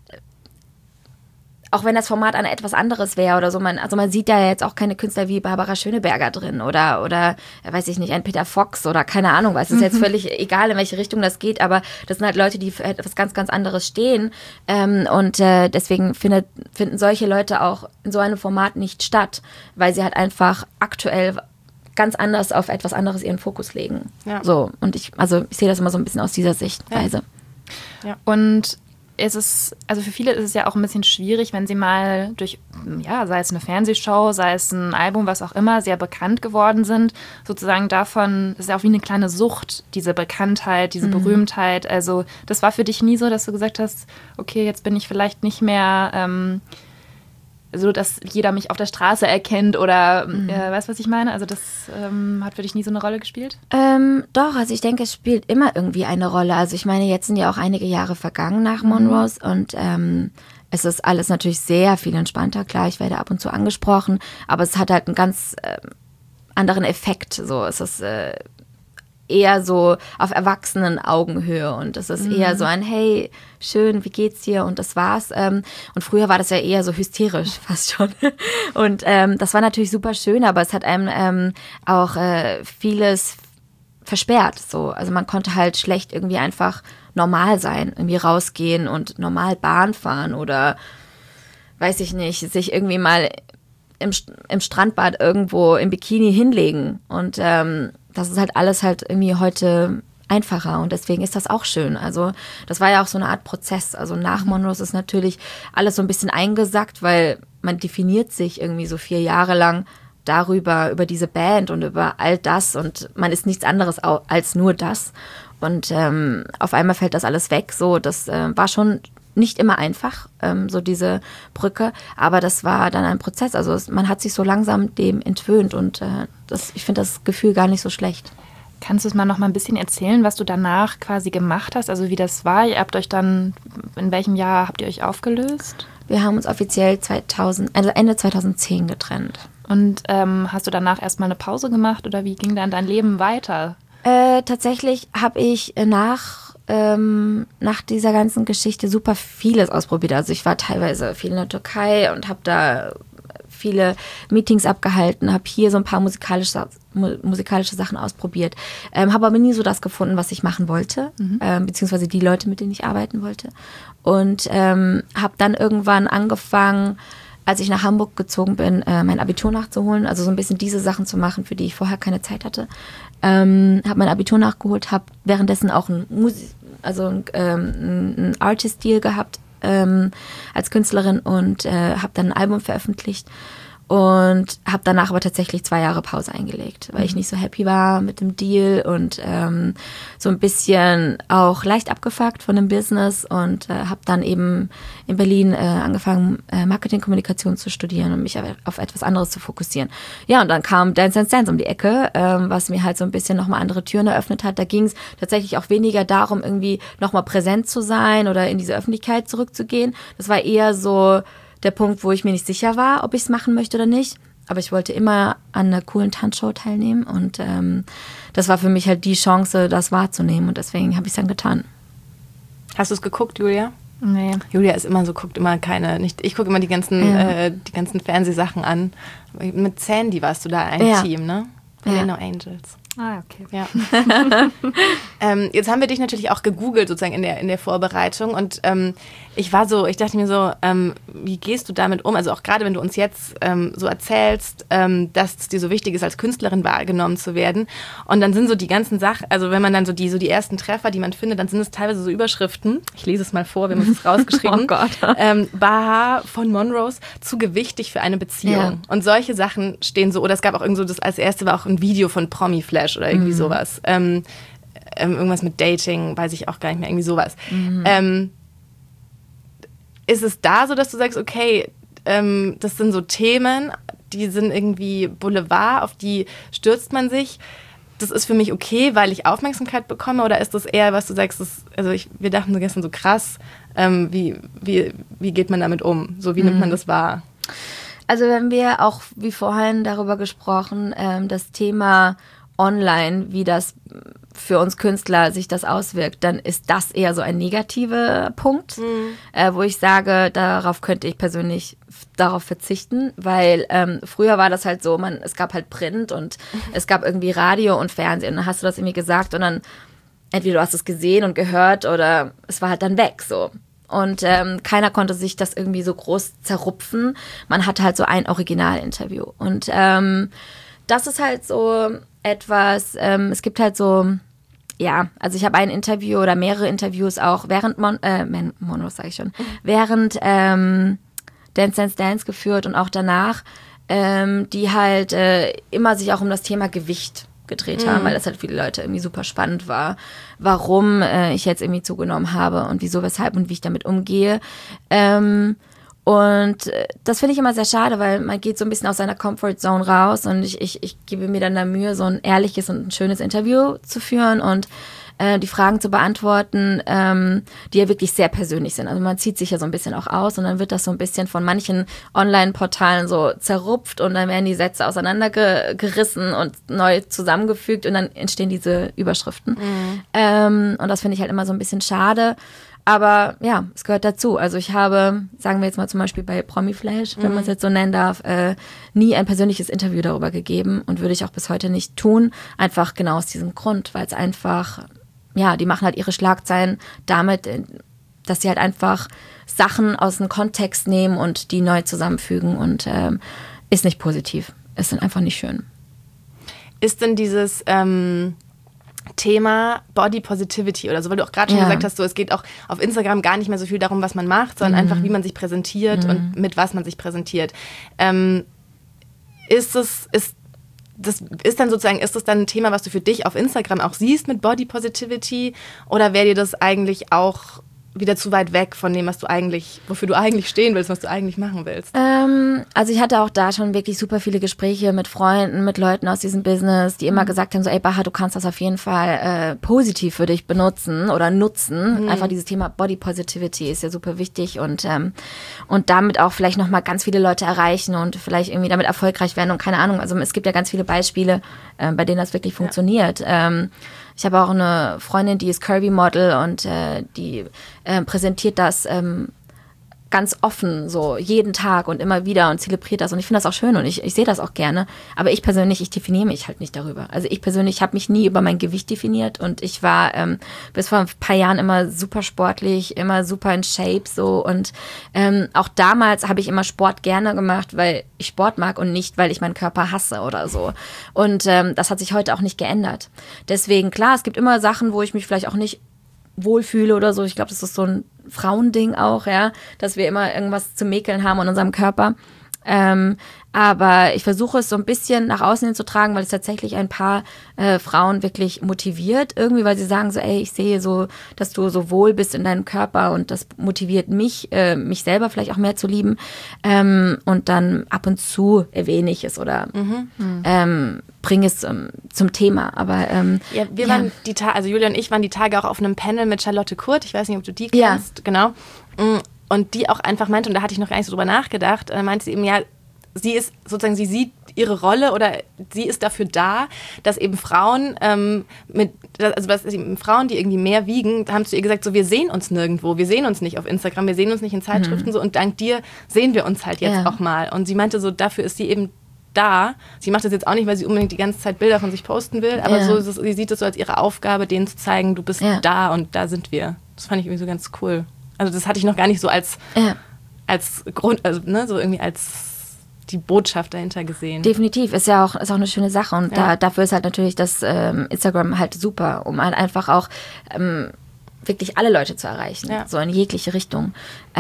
auch wenn das Format an etwas anderes wäre oder so, man sieht da jetzt auch keine Künstler wie Barbara Schöneberger drin oder weiß ich nicht, ein Peter Fox oder keine Ahnung was. Es ist jetzt völlig egal, in welche Richtung das geht, aber das sind halt Leute, die für etwas ganz, ganz anderes stehen deswegen finden solche Leute auch in so einem Format nicht statt, weil sie halt einfach aktuell ganz anders auf etwas anderes ihren Fokus legen. Ja. So, und ich sehe das immer so ein bisschen aus dieser Sichtweise. Ja. Und für viele ist es ja auch ein bisschen schwierig, wenn sie mal durch, sei es eine Fernsehshow, sei es ein Album, was auch immer, sehr bekannt geworden sind, sozusagen davon, das ist ja auch wie eine kleine Sucht, diese Bekanntheit, diese Berühmtheit. Also das war für dich nie so, dass du gesagt hast, okay, jetzt bin ich vielleicht nicht mehr so, dass jeder mich auf der Straße erkennt oder weißt du, was ich meine? Also das hat für dich nie so eine Rolle gespielt? Doch, also ich denke, es spielt immer irgendwie eine Rolle. Also ich meine, jetzt sind ja auch einige Jahre vergangen nach Monrose und es ist alles natürlich sehr viel entspannter. Klar, ich werde ab und zu angesprochen, aber es hat halt einen ganz anderen Effekt. So, es ist eher so auf erwachsenen Augenhöhe und es ist eher so ein hey, schön, wie geht's dir und das war's. Und früher war das ja eher so hysterisch fast schon. Und das war natürlich super schön, aber es hat einem auch vieles versperrt. So. Also man konnte halt schlecht irgendwie einfach normal sein, irgendwie rausgehen und normal Bahn fahren oder weiß ich nicht, sich irgendwie mal im Strandbad irgendwo im Bikini hinlegen und das ist halt alles halt irgendwie heute einfacher und deswegen ist das auch schön. Also das war ja auch so eine Art Prozess. Also nach Monrose ist natürlich alles so ein bisschen eingesackt, weil man definiert sich irgendwie so 4 Jahre lang über diese Band und über all das und man ist nichts anderes als nur das. Und auf einmal fällt das alles weg. So, das war schon nicht immer einfach, so diese Brücke, aber das war dann ein Prozess. Also man hat sich so langsam dem entwöhnt und ich finde das Gefühl gar nicht so schlecht. Kannst du es mal noch mal ein bisschen erzählen, was du danach quasi gemacht hast? Also wie das war? Ihr habt euch dann, in welchem Jahr habt ihr euch aufgelöst? Wir haben uns offiziell Ende 2010 getrennt. Und hast du danach erstmal eine Pause gemacht oder wie ging dann dein Leben weiter? Tatsächlich habe ich nach dieser ganzen Geschichte super vieles ausprobiert. Also ich war teilweise viel in der Türkei und habe da viele Meetings abgehalten, habe hier so ein paar musikalische Sachen ausprobiert, habe aber nie so das gefunden, was ich machen wollte, beziehungsweise die Leute, mit denen ich arbeiten wollte. Und habe dann irgendwann angefangen, als ich nach Hamburg gezogen bin, mein Abitur nachzuholen, also so ein bisschen diese Sachen zu machen, für die ich vorher keine Zeit hatte. Habe mein Abitur nachgeholt, habe währenddessen auch einen Artist-Deal gehabt als Künstlerin und habe dann ein Album veröffentlicht und habe danach aber tatsächlich 2 Jahre Pause eingelegt, weil ich nicht so happy war mit dem Deal und so ein bisschen auch leicht abgefuckt von dem Business und habe dann eben in Berlin angefangen, Marketingkommunikation zu studieren und mich auf etwas anderes zu fokussieren. Ja, und dann kam Dance Dance Dance um die Ecke, was mir halt so ein bisschen nochmal andere Türen eröffnet hat. Da ging es tatsächlich auch weniger darum, irgendwie nochmal präsent zu sein oder in diese Öffentlichkeit zurückzugehen. Das war eher so der Punkt, wo ich mir nicht sicher war, ob ich es machen möchte oder nicht. Aber ich wollte immer an einer coolen Tanzshow teilnehmen und das war für mich halt die Chance, das wahrzunehmen und deswegen habe ich es dann getan. Hast du es geguckt, Julia? Nee. Julia ist immer so, ich gucke immer die ganzen Fernsehsachen an. Mit Sandy warst du da ein Team, ne? Ja. No Angels. Okay. Ja. Jetzt haben wir dich natürlich auch gegoogelt sozusagen in der Vorbereitung und ich dachte mir so, wie gehst du damit um? Also auch gerade wenn du uns jetzt so erzählst, dass es dir so wichtig ist, als Künstlerin wahrgenommen zu werden und dann sind so die ganzen Sachen, also wenn man dann so die ersten Treffer, die man findet, dann sind es teilweise so Überschriften. Ich lese es mal vor, wir haben es rausgeschrieben. Oh Gott. Baha von Monrose, zu gewichtig für eine Beziehung. Ja. Und solche Sachen stehen so, oder es gab auch irgend so, das als erste war auch ein Video von Promiflash oder irgendwie sowas. Irgendwas mit Dating, weiß ich auch gar nicht mehr, irgendwie sowas. Ist es da so, dass du sagst, okay, das sind so Themen, die sind irgendwie Boulevard, auf die stürzt man sich. Das ist für mich okay, weil ich Aufmerksamkeit bekomme, oder ist das eher, was du sagst, wir dachten so gestern so krass, wie geht man damit um? So, wie nimmt man das wahr? Also wenn wir auch, wie vorhin darüber gesprochen, das Thema online, wie das für uns Künstler sich das auswirkt, dann ist das eher so ein negativer Punkt, wo ich sage, darauf könnte ich persönlich darauf verzichten, weil früher war das halt so, es gab halt Print und es gab irgendwie Radio und Fernsehen und dann hast du das irgendwie gesagt und dann entweder du hast es gesehen und gehört oder es war halt dann weg so. Und keiner konnte sich das irgendwie so groß zerrupfen. Man hatte halt so ein Originalinterview. Und das ist halt so etwas, es gibt halt so, ja, also ich habe ein Interview oder mehrere Interviews auch während während Dance Dance Dance geführt und auch danach, die halt immer sich auch um das Thema Gewicht gedreht haben, weil das halt viele Leute irgendwie super spannend war, warum ich jetzt irgendwie zugenommen habe und wieso, weshalb und wie ich damit umgehe. Und das finde ich immer sehr schade, weil man geht so ein bisschen aus seiner Comfortzone raus und ich gebe mir dann da Mühe, so ein ehrliches und ein schönes Interview zu führen und die Fragen zu beantworten, die ja wirklich sehr persönlich sind. Also man zieht sich ja so ein bisschen auch aus und dann wird das so ein bisschen von manchen Online-Portalen so zerrupft und dann werden die Sätze auseinandergerissen und neu zusammengefügt und dann entstehen diese Überschriften. Und das finde ich halt immer so ein bisschen schade. Aber ja, es gehört dazu. Also ich habe, sagen wir jetzt mal zum Beispiel bei Promiflash, wenn man es jetzt so nennen darf, nie ein persönliches Interview darüber gegeben und würde ich auch bis heute nicht tun. Einfach genau aus diesem Grund, weil es einfach, ja, die machen halt ihre Schlagzeilen damit, dass sie halt einfach Sachen aus dem Kontext nehmen und die neu zusammenfügen und ist nicht positiv. Ist dann einfach nicht schön. Ist denn dieses Thema Body Positivity oder so, weil du auch gerade schon gesagt hast, so, es geht auch auf Instagram gar nicht mehr so viel darum, was man macht, sondern einfach, wie man sich präsentiert und mit was man sich präsentiert. Ist das dann ein Thema, was du für dich auf Instagram auch siehst mit Body Positivity, oder wäre dir das eigentlich auch wieder zu weit weg von dem, wofür du eigentlich stehen willst, was du eigentlich machen willst? Also ich hatte auch da schon wirklich super viele Gespräche mit Freunden, mit Leuten aus diesem Business, die immer gesagt haben, so, ey Baha, du kannst das auf jeden Fall positiv für dich benutzen oder nutzen. Einfach dieses Thema Body Positivity ist ja super wichtig und damit auch vielleicht nochmal ganz viele Leute erreichen und vielleicht irgendwie damit erfolgreich werden und keine Ahnung. Also es gibt ja ganz viele Beispiele, bei denen das wirklich funktioniert. Ich habe auch eine Freundin, die ist Curvy-Model und die präsentiert das ganz offen, so jeden Tag und immer wieder und zelebriert das. Und ich finde das auch schön und ich sehe das auch gerne. Aber ich persönlich, ich definiere mich halt nicht darüber. Also ich persönlich habe mich nie über mein Gewicht definiert und ich war bis vor ein paar Jahren immer super sportlich, immer super in Shape so. Und auch damals habe ich immer Sport gerne gemacht, weil ich Sport mag und nicht, weil ich meinen Körper hasse oder so. Und das hat sich heute auch nicht geändert. Deswegen, klar, es gibt immer Sachen, wo ich mich vielleicht auch nicht wohlfühle oder so. Ich glaube, das ist so ein Frauending auch, ja, dass wir immer irgendwas zu mäkeln haben an unserem Körper. Aber ich versuche es so ein bisschen nach außen hin zu tragen, weil es tatsächlich ein paar Frauen wirklich motiviert irgendwie, weil sie sagen so, ey, ich sehe so, dass du so wohl bist in deinem Körper und das motiviert mich, mich selber vielleicht auch mehr zu lieben. Und dann ab und zu erwähne ich es oder bringe es zum Thema. Aber ja, wir waren also Julia und ich waren die Tage auch auf einem Panel mit Charlotte Kurt. Ich weiß nicht, ob du die kennst. Genau. Und die auch einfach meinte, und da hatte ich noch gar nicht so drüber nachgedacht, meinte sie eben, ja, sie ist sozusagen, sie sieht ihre Rolle oder sie ist dafür da, dass eben Frauen Frauen, die irgendwie mehr wiegen, haben zu ihr gesagt, so, wir sehen uns nirgendwo, wir sehen uns nicht auf Instagram, wir sehen uns nicht in Zeitschriften so, und dank dir sehen wir uns halt jetzt auch mal. Und sie meinte so, dafür ist sie eben da. Sie macht das jetzt auch nicht, weil sie unbedingt die ganze Zeit Bilder von sich posten will, aber so ist es, sie sieht es so als ihre Aufgabe, denen zu zeigen, du bist da und da sind wir. Das fand ich irgendwie so ganz cool. Also das hatte ich noch gar nicht so als Grund, also ne, so irgendwie als die Botschaft dahinter gesehen. Definitiv, ist auch eine schöne Sache und dafür ist halt natürlich das Instagram halt super, um halt einfach auch wirklich alle Leute zu erreichen, so in jegliche Richtung.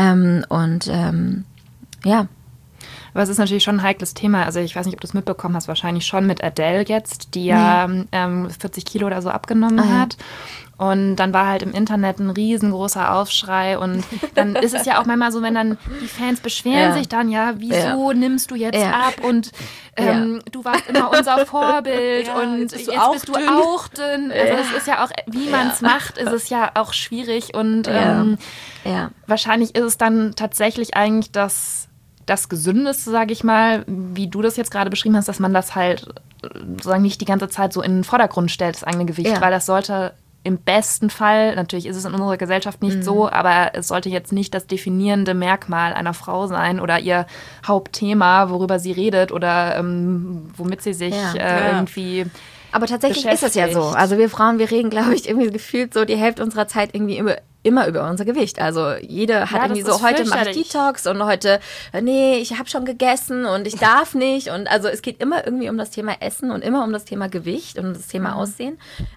Aber es ist natürlich schon ein heikles Thema. Also ich weiß nicht, ob du es mitbekommen hast, wahrscheinlich schon mit Adele jetzt, die ja 40 Kilo oder so abgenommen hat. Und dann war halt im Internet ein riesengroßer Aufschrei. Und dann ist es ja auch manchmal so, wenn dann die Fans beschweren sich dann, wieso nimmst du jetzt ab? Und du warst immer unser Vorbild und jetzt bist du auch dünn. Also es ist ja auch, wie man es macht, ist es ja auch schwierig. Und wahrscheinlich ist es dann tatsächlich eigentlich das Gesündeste, sage ich mal, wie du das jetzt gerade beschrieben hast, dass man das halt sozusagen nicht die ganze Zeit so in den Vordergrund stellt, das eigene Gewicht, weil das sollte im besten Fall, natürlich ist es in unserer Gesellschaft nicht so, aber es sollte jetzt nicht das definierende Merkmal einer Frau sein oder ihr Hauptthema, worüber sie redet oder womit sie sich irgendwie aber tatsächlich ist es ja so. Also wir Frauen, wir reden, glaube ich, irgendwie gefühlt so die Hälfte unserer Zeit irgendwie immer über unser Gewicht. Also jede hat irgendwie so, heute mache ich Detox und heute, nee, ich habe schon gegessen und ich darf nicht. Und also es geht immer irgendwie um das Thema Essen und immer um das Thema Gewicht und das Thema Aussehen.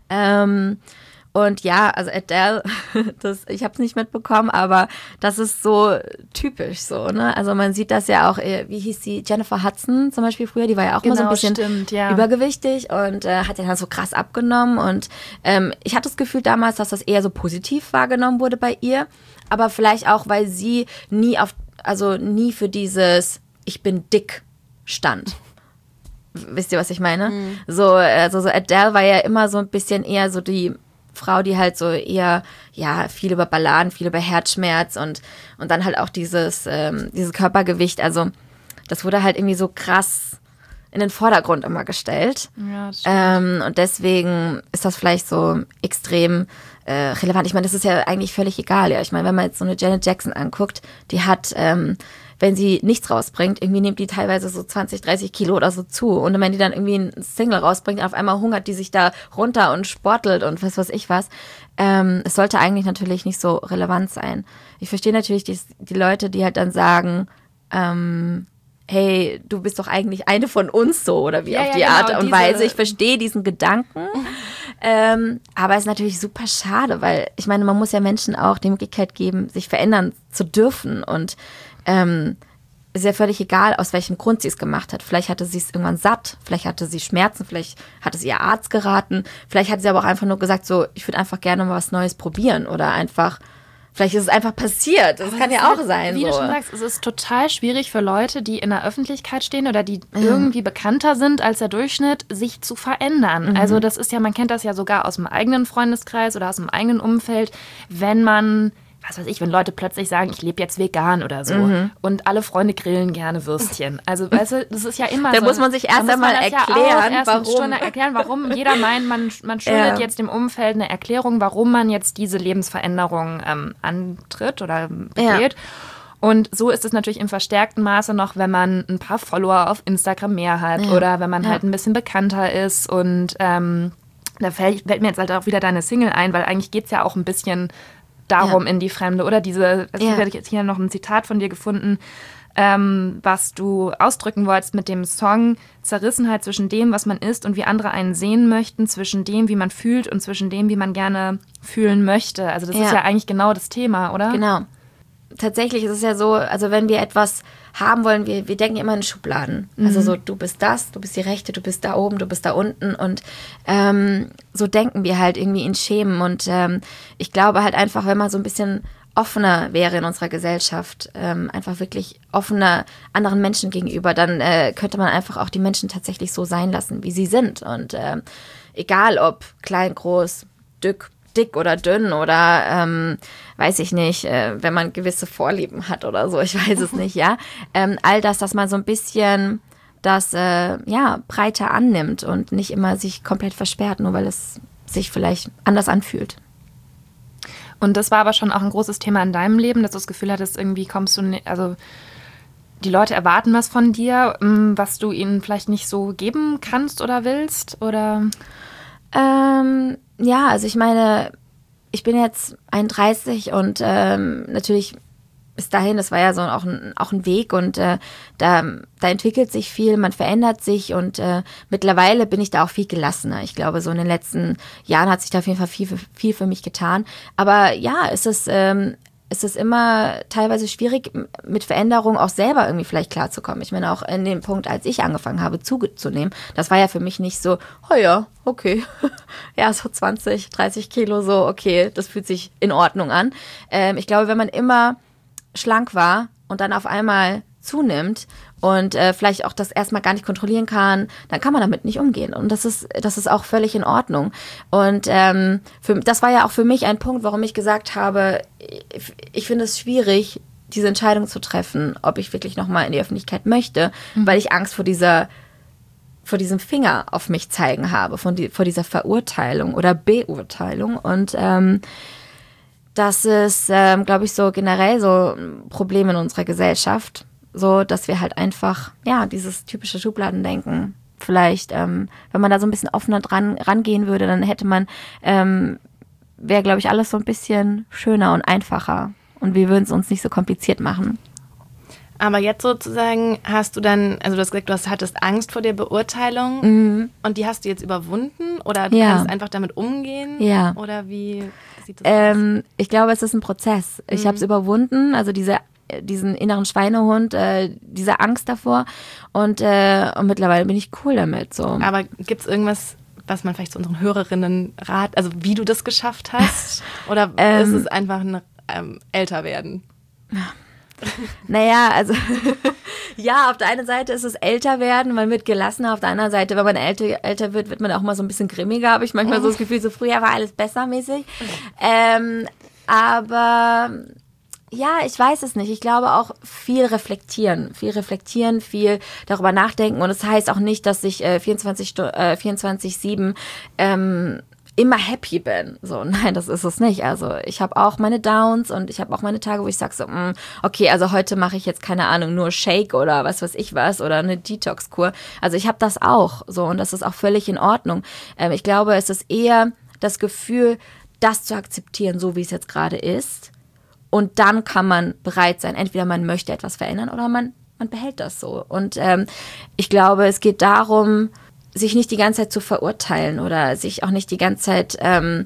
Und ja, also Adele, ich habe es nicht mitbekommen, aber das ist so typisch so, ne? Also man sieht das ja auch, wie hieß sie, Jennifer Hudson zum Beispiel früher, die war ja auch immer so ein bisschen übergewichtig und hat ja dann so krass abgenommen. Und ich hatte das Gefühl damals, dass das eher so positiv wahrgenommen wurde bei ihr, aber vielleicht auch, weil sie nie für dieses Ich bin dick stand. Wisst ihr, was ich meine? So Adele war ja immer so ein bisschen eher so die Frau, die halt so eher, viel über Balladen, viel über Herzschmerz und dann halt auch dieses Körpergewicht, also das wurde halt irgendwie so krass in den Vordergrund immer gestellt. Ja, das stimmt. Und deswegen ist das vielleicht so extrem relevant. Ich meine, das ist ja eigentlich völlig egal. Ja, ich meine, wenn man jetzt so eine Janet Jackson anguckt, die hat, wenn sie nichts rausbringt, irgendwie nimmt die teilweise so 20, 30 Kilo oder so zu. Und wenn die dann irgendwie ein Single rausbringt, auf einmal hungert die sich da runter und sportelt und was weiß ich was. Es sollte eigentlich natürlich nicht so relevant sein. Ich verstehe natürlich die Leute, die halt dann sagen, hey, du bist doch eigentlich eine von uns so oder wie auf die Art und Weise. Ich verstehe diesen Gedanken. Aber es ist natürlich super schade, weil ich meine, man muss ja Menschen auch die Möglichkeit geben, sich verändern zu dürfen und ist ja völlig egal, aus welchem Grund sie es gemacht hat. Vielleicht hatte sie es irgendwann satt, vielleicht hatte sie Schmerzen, vielleicht hat es ihr Arzt geraten, vielleicht hat sie aber auch einfach nur gesagt, so, ich würde einfach gerne mal was Neues probieren oder einfach, vielleicht ist es einfach passiert. Das kann ja auch sein. Wie du schon sagst, es ist total schwierig für Leute, die in der Öffentlichkeit stehen oder die irgendwie bekannter sind als der Durchschnitt, sich zu verändern. Also das ist ja, man kennt das ja sogar aus dem eigenen Freundeskreis oder aus dem eigenen Umfeld, wenn man, was weiß ich, wenn Leute plötzlich sagen, ich lebe jetzt vegan oder so und alle Freunde grillen gerne Würstchen. Also, weißt du, das ist ja immer da so. Da muss man sich erst einmal erklären, warum. Jeder meint, man schuldet jetzt dem Umfeld eine Erklärung, warum man jetzt diese Lebensveränderung antritt oder begeht. Und so ist es natürlich im verstärkten Maße noch, wenn man ein paar Follower auf Instagram mehr hat oder wenn man halt ein bisschen bekannter ist. Und da fällt mir jetzt halt auch wieder deine Single ein, weil eigentlich geht es ja auch ein bisschen darum in die Fremde. Oder diese, ich habe jetzt hier noch ein Zitat von dir gefunden, was du ausdrücken wolltest mit dem Song: Zerrissenheit zwischen dem, was man ist und wie andere einen sehen möchten, zwischen dem, wie man fühlt und zwischen dem, wie man gerne fühlen möchte. Also das ist ja eigentlich genau das Thema, oder? Genau. Tatsächlich ist es ja so, also wenn wir etwas haben wollen, wir denken immer in Schubladen. Also so, du bist das, du bist die Rechte, du bist da oben, du bist da unten. Und so denken wir halt irgendwie in Schemen. Und ich glaube halt einfach, wenn man so ein bisschen offener wäre in unserer Gesellschaft, einfach wirklich offener anderen Menschen gegenüber, dann könnte man einfach auch die Menschen tatsächlich so sein lassen, wie sie sind. Und egal ob klein, groß, dick oder dünn oder weiß ich nicht, wenn man gewisse Vorlieben hat oder so, ich weiß es nicht, ja. All das, dass man so ein bisschen das breiter annimmt und nicht immer sich komplett versperrt, nur weil es sich vielleicht anders anfühlt. Und das war aber schon auch ein großes Thema in deinem Leben, dass du das Gefühl hattest, irgendwie kommst du, also die Leute erwarten was von dir, was du ihnen vielleicht nicht so geben kannst oder willst? Oder? Ja, also ich meine, ich bin jetzt 31 und natürlich bis dahin, das war ja so auch ein Weg und da entwickelt sich viel, man verändert sich und mittlerweile bin ich da auch viel gelassener. Ich glaube, so in den letzten Jahren hat sich da auf jeden Fall viel für mich getan. Aber ja, es ist immer teilweise schwierig, mit Veränderungen auch selber irgendwie vielleicht klarzukommen. Ich meine, auch in dem Punkt, als ich angefangen habe zuzunehmen, das war ja für mich nicht so, oh ja, okay, ja, so 20, 30 Kilo, so, okay, das fühlt sich in Ordnung an. Ich glaube, wenn man immer schlank war und dann auf einmal zunimmt und vielleicht auch das erstmal gar nicht kontrollieren kann, dann kann man damit nicht umgehen. Und das ist auch völlig in Ordnung. Und das war ja auch für mich ein Punkt, warum ich gesagt habe, ich finde es schwierig, diese Entscheidung zu treffen, ob ich wirklich nochmal in die Öffentlichkeit möchte, weil ich Angst vor diesem Finger auf mich zeigen habe, vor dieser Verurteilung oder Beurteilung. Und das ist, glaube ich, so generell so ein Problem in unserer Gesellschaft, so dass wir halt einfach, ja, dieses typische Schubladendenken vielleicht, wenn man da so ein bisschen offener rangehen würde, dann wäre, glaube ich, alles so ein bisschen schöner und einfacher und wir würden es uns nicht so kompliziert machen. Aber jetzt sozusagen hast du dann, also du hast gesagt, du hattest Angst vor der Beurteilung und die hast du jetzt überwunden oder du kannst einfach damit umgehen? Ja. Oder wie sieht das aus? Ich glaube, es ist ein Prozess. Ich habe es überwunden, also diesen inneren Schweinehund, diese Angst davor und mittlerweile bin ich cool damit. So. Aber gibt es irgendwas, was man vielleicht zu unseren Hörerinnen also wie du das geschafft hast? Oder ist es einfach ein Älterwerden? Naja, also ja, auf der einen Seite ist es älter werden, man wird gelassener, auf der anderen Seite, wenn man älter wird man auch mal so ein bisschen grimmiger, habe ich manchmal so das Gefühl, so früher war alles besser mäßig. Aber ja, ich weiß es nicht. Ich glaube auch viel reflektieren, viel darüber nachdenken und das heißt auch nicht, dass ich 24/7 immer happy bin. So, nein, das ist es nicht. Also ich habe auch meine Downs und ich habe auch meine Tage, wo ich sage so, okay, also heute mache ich jetzt, keine Ahnung, nur Shake oder was weiß ich was oder eine Detox-Kur. Also ich habe das auch so und das ist auch völlig in Ordnung. Ich glaube, es ist eher das Gefühl, das zu akzeptieren, so wie es jetzt gerade ist. Und dann kann man bereit sein, entweder man möchte etwas verändern oder man behält das so. Und ich glaube, es geht darum, sich nicht die ganze Zeit zu verurteilen oder sich auch nicht die ganze Zeit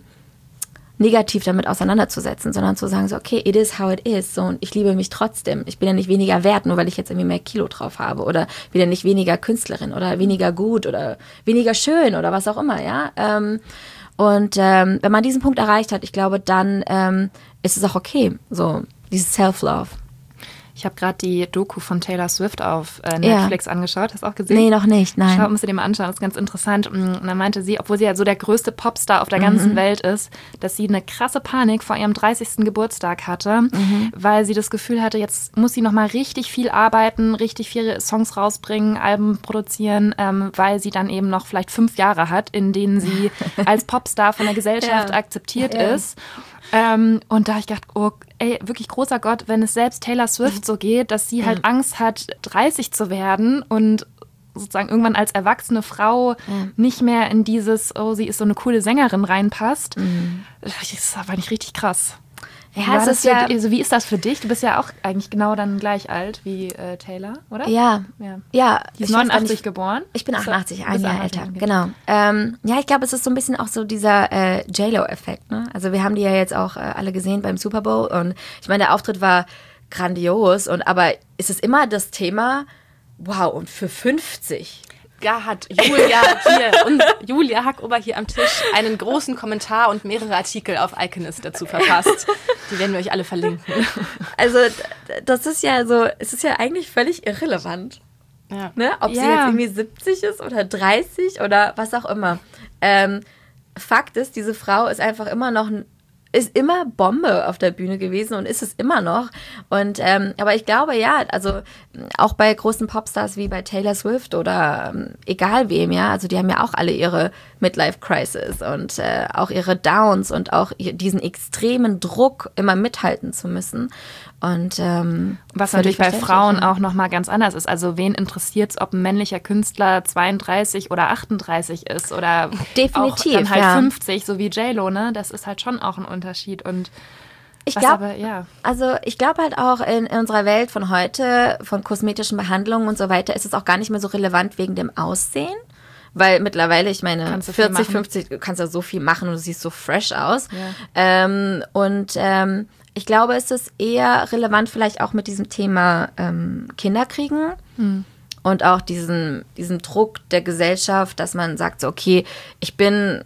negativ damit auseinanderzusetzen, sondern zu sagen so, okay, it is how it is, so, und ich liebe mich trotzdem. Ich bin ja nicht weniger wert, nur weil ich jetzt irgendwie mehr Kilo drauf habe oder bin ja nicht weniger Künstlerin oder weniger gut oder weniger schön oder was auch immer, ja. Und wenn man diesen Punkt erreicht hat, ich glaube, dann ist es auch okay, so dieses Self-Love. Ich habe gerade die Doku von Taylor Swift auf Netflix angeschaut. Hast du auch gesehen? Nee, noch nicht, nein. Musst du dir mal anschauen, das ist ganz interessant. Und dann meinte sie, obwohl sie ja so der größte Popstar auf der ganzen Welt ist, dass sie eine krasse Panik vor ihrem 30. Geburtstag hatte, weil sie das Gefühl hatte, jetzt muss sie nochmal richtig viel arbeiten, richtig viele Songs rausbringen, Alben produzieren, weil sie dann eben noch vielleicht 5 Jahre hat, in denen sie als Popstar von der Gesellschaft akzeptiert ist. Und da habe ich gedacht, oh, ey, wirklich großer Gott, wenn es selbst Taylor Swift so geht, dass sie halt Angst hat, 30 zu werden und sozusagen irgendwann als erwachsene Frau nicht mehr in dieses, oh, sie ist so eine coole Sängerin reinpasst. Das war nicht richtig krass. Ja, also wie ist das für dich? Du bist ja auch eigentlich genau dann gleich alt wie Taylor, oder? Ja. Die ist 89 geboren. Ich bin 88, ein Jahr älter, genau. Ja, ich glaube, es ist so ein bisschen auch so dieser J-Lo-Effekt, ne? Also wir haben die ja jetzt auch alle gesehen beim Super Bowl und ich meine, der Auftritt war grandios, aber ist es immer das Thema, wow, und für 50... Ja, hat Julia Hackober hier am Tisch einen großen Kommentar und mehrere Artikel auf Iconist dazu verfasst. Die werden wir euch alle verlinken. Also das ist ja so, es ist ja eigentlich völlig irrelevant. Ja. Ne? Ob sie jetzt irgendwie 70 ist oder 30 oder was auch immer. Fakt ist, diese Frau ist einfach immer noch ist immer Bombe auf der Bühne gewesen und ist es immer noch. Und aber ich glaube, ja, also auch bei großen Popstars wie bei Taylor Swift oder egal wem, ja, also die haben ja auch alle ihre Midlife-Crisis und auch ihre Downs und auch diesen extremen Druck, immer mithalten zu müssen. Und was natürlich bei Frauen auch nochmal ganz anders ist. Also wen interessiert es, ob ein männlicher Künstler 32 oder 38 ist oder definitiv, auch dann halt 50, so wie J-Lo, ne? Das ist halt schon auch ein Unterschied. Und ich glaube halt auch in unserer Welt von heute, von kosmetischen Behandlungen und so weiter, ist es auch gar nicht mehr so relevant wegen dem Aussehen. Weil mittlerweile, ich meine, 40, 50, du kannst ja so viel machen und du siehst so fresh aus. Ja. Ich glaube, es ist eher relevant vielleicht auch mit diesem Thema Kinder kriegen und auch diesen Druck der Gesellschaft, dass man sagt so, okay, ich bin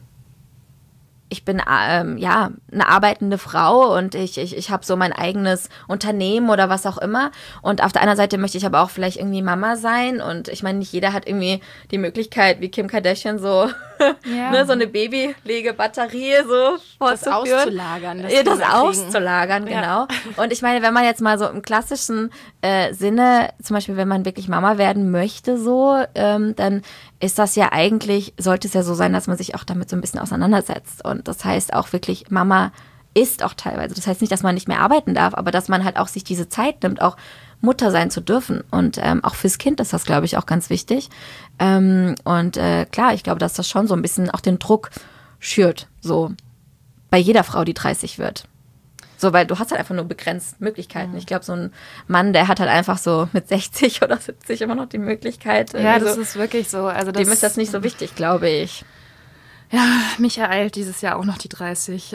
eine arbeitende Frau und ich habe so mein eigenes Unternehmen oder was auch immer. Und auf der anderen Seite möchte ich aber auch vielleicht irgendwie Mama sein. Und ich meine, nicht jeder hat irgendwie die Möglichkeit, wie Kim Kardashian, so, so eine Babylegebatterie so vorzuführen. Das auszulagern, genau. Ja. Und ich meine, wenn man jetzt mal so im klassischen Sinne, zum Beispiel, wenn man wirklich Mama werden möchte, so, dann ist das ja eigentlich, sollte es ja so sein, dass man sich auch damit so ein bisschen auseinandersetzt. Und das heißt auch wirklich, Mama ist auch teilweise. Das heißt nicht, dass man nicht mehr arbeiten darf, aber dass man halt auch sich diese Zeit nimmt, auch Mutter sein zu dürfen. Und auch fürs Kind ist das, glaube ich, auch ganz wichtig. Klar, ich glaube, dass das schon so ein bisschen auch den Druck schürt, so bei jeder Frau, die 30 wird. So, weil du hast halt einfach nur begrenzt Möglichkeiten. Ich glaube, so ein Mann, der hat halt einfach so mit 60 oder 70 immer noch die Möglichkeit. Ja, das ist wirklich so. Also dem ist das nicht so wichtig, glaube ich. Ja, mich ereilt dieses Jahr auch noch die 30.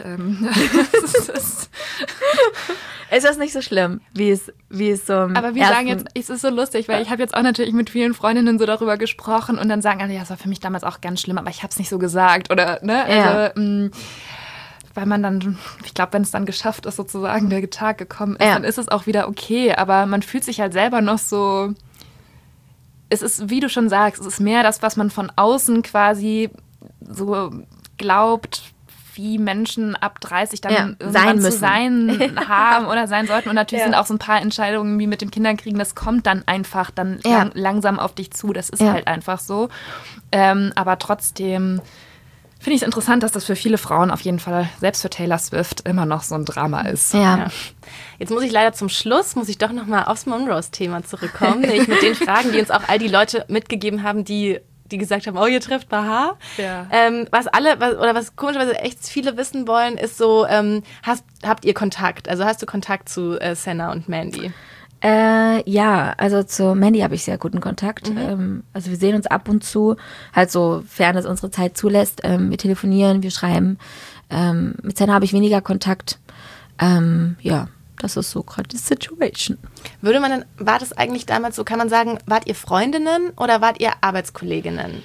Ist das nicht so schlimm, wie es so aber wir sagen jetzt, es ist so lustig, weil ich habe jetzt auch natürlich mit vielen Freundinnen so darüber gesprochen und dann sagen alle, ja, das war für mich damals auch ganz schlimm, aber ich habe es nicht so gesagt. Oder, ne? Also, weil man dann, ich glaube, wenn es dann geschafft ist, sozusagen der Tag gekommen ist, dann ist es auch wieder okay. Aber man fühlt sich halt selber noch so, es ist, wie du schon sagst, es ist mehr das, was man von außen quasi so glaubt, wie Menschen ab 30 dann irgendwann zu sein haben oder sein sollten. Und natürlich sind auch so ein paar Entscheidungen wie mit dem Kinderkriegen, das kommt dann einfach dann langsam auf dich zu. Das ist halt einfach so. Aber trotzdem finde ich es interessant, dass das für viele Frauen auf jeden Fall, selbst für Taylor Swift, immer noch so ein Drama ist. Ja. Jetzt muss ich leider zum Schluss, doch nochmal aufs Monrose-Thema zurückkommen. Nämlich mit den Fragen, die uns auch all die Leute mitgegeben haben, die gesagt haben, oh, ihr trefft Baha. Ja. Was komischerweise echt viele wissen wollen, ist so, habt ihr Kontakt? Also hast du Kontakt zu Senna und Mandy? Ja, also zu Mandy habe ich sehr guten Kontakt. Also wir sehen uns ab und zu, halt sofern es unsere Zeit zulässt. Wir telefonieren, wir schreiben. Mit Senna habe ich weniger Kontakt. Das ist so gerade die Situation. War das eigentlich damals so, kann man sagen, wart ihr Freundinnen oder wart ihr Arbeitskolleginnen?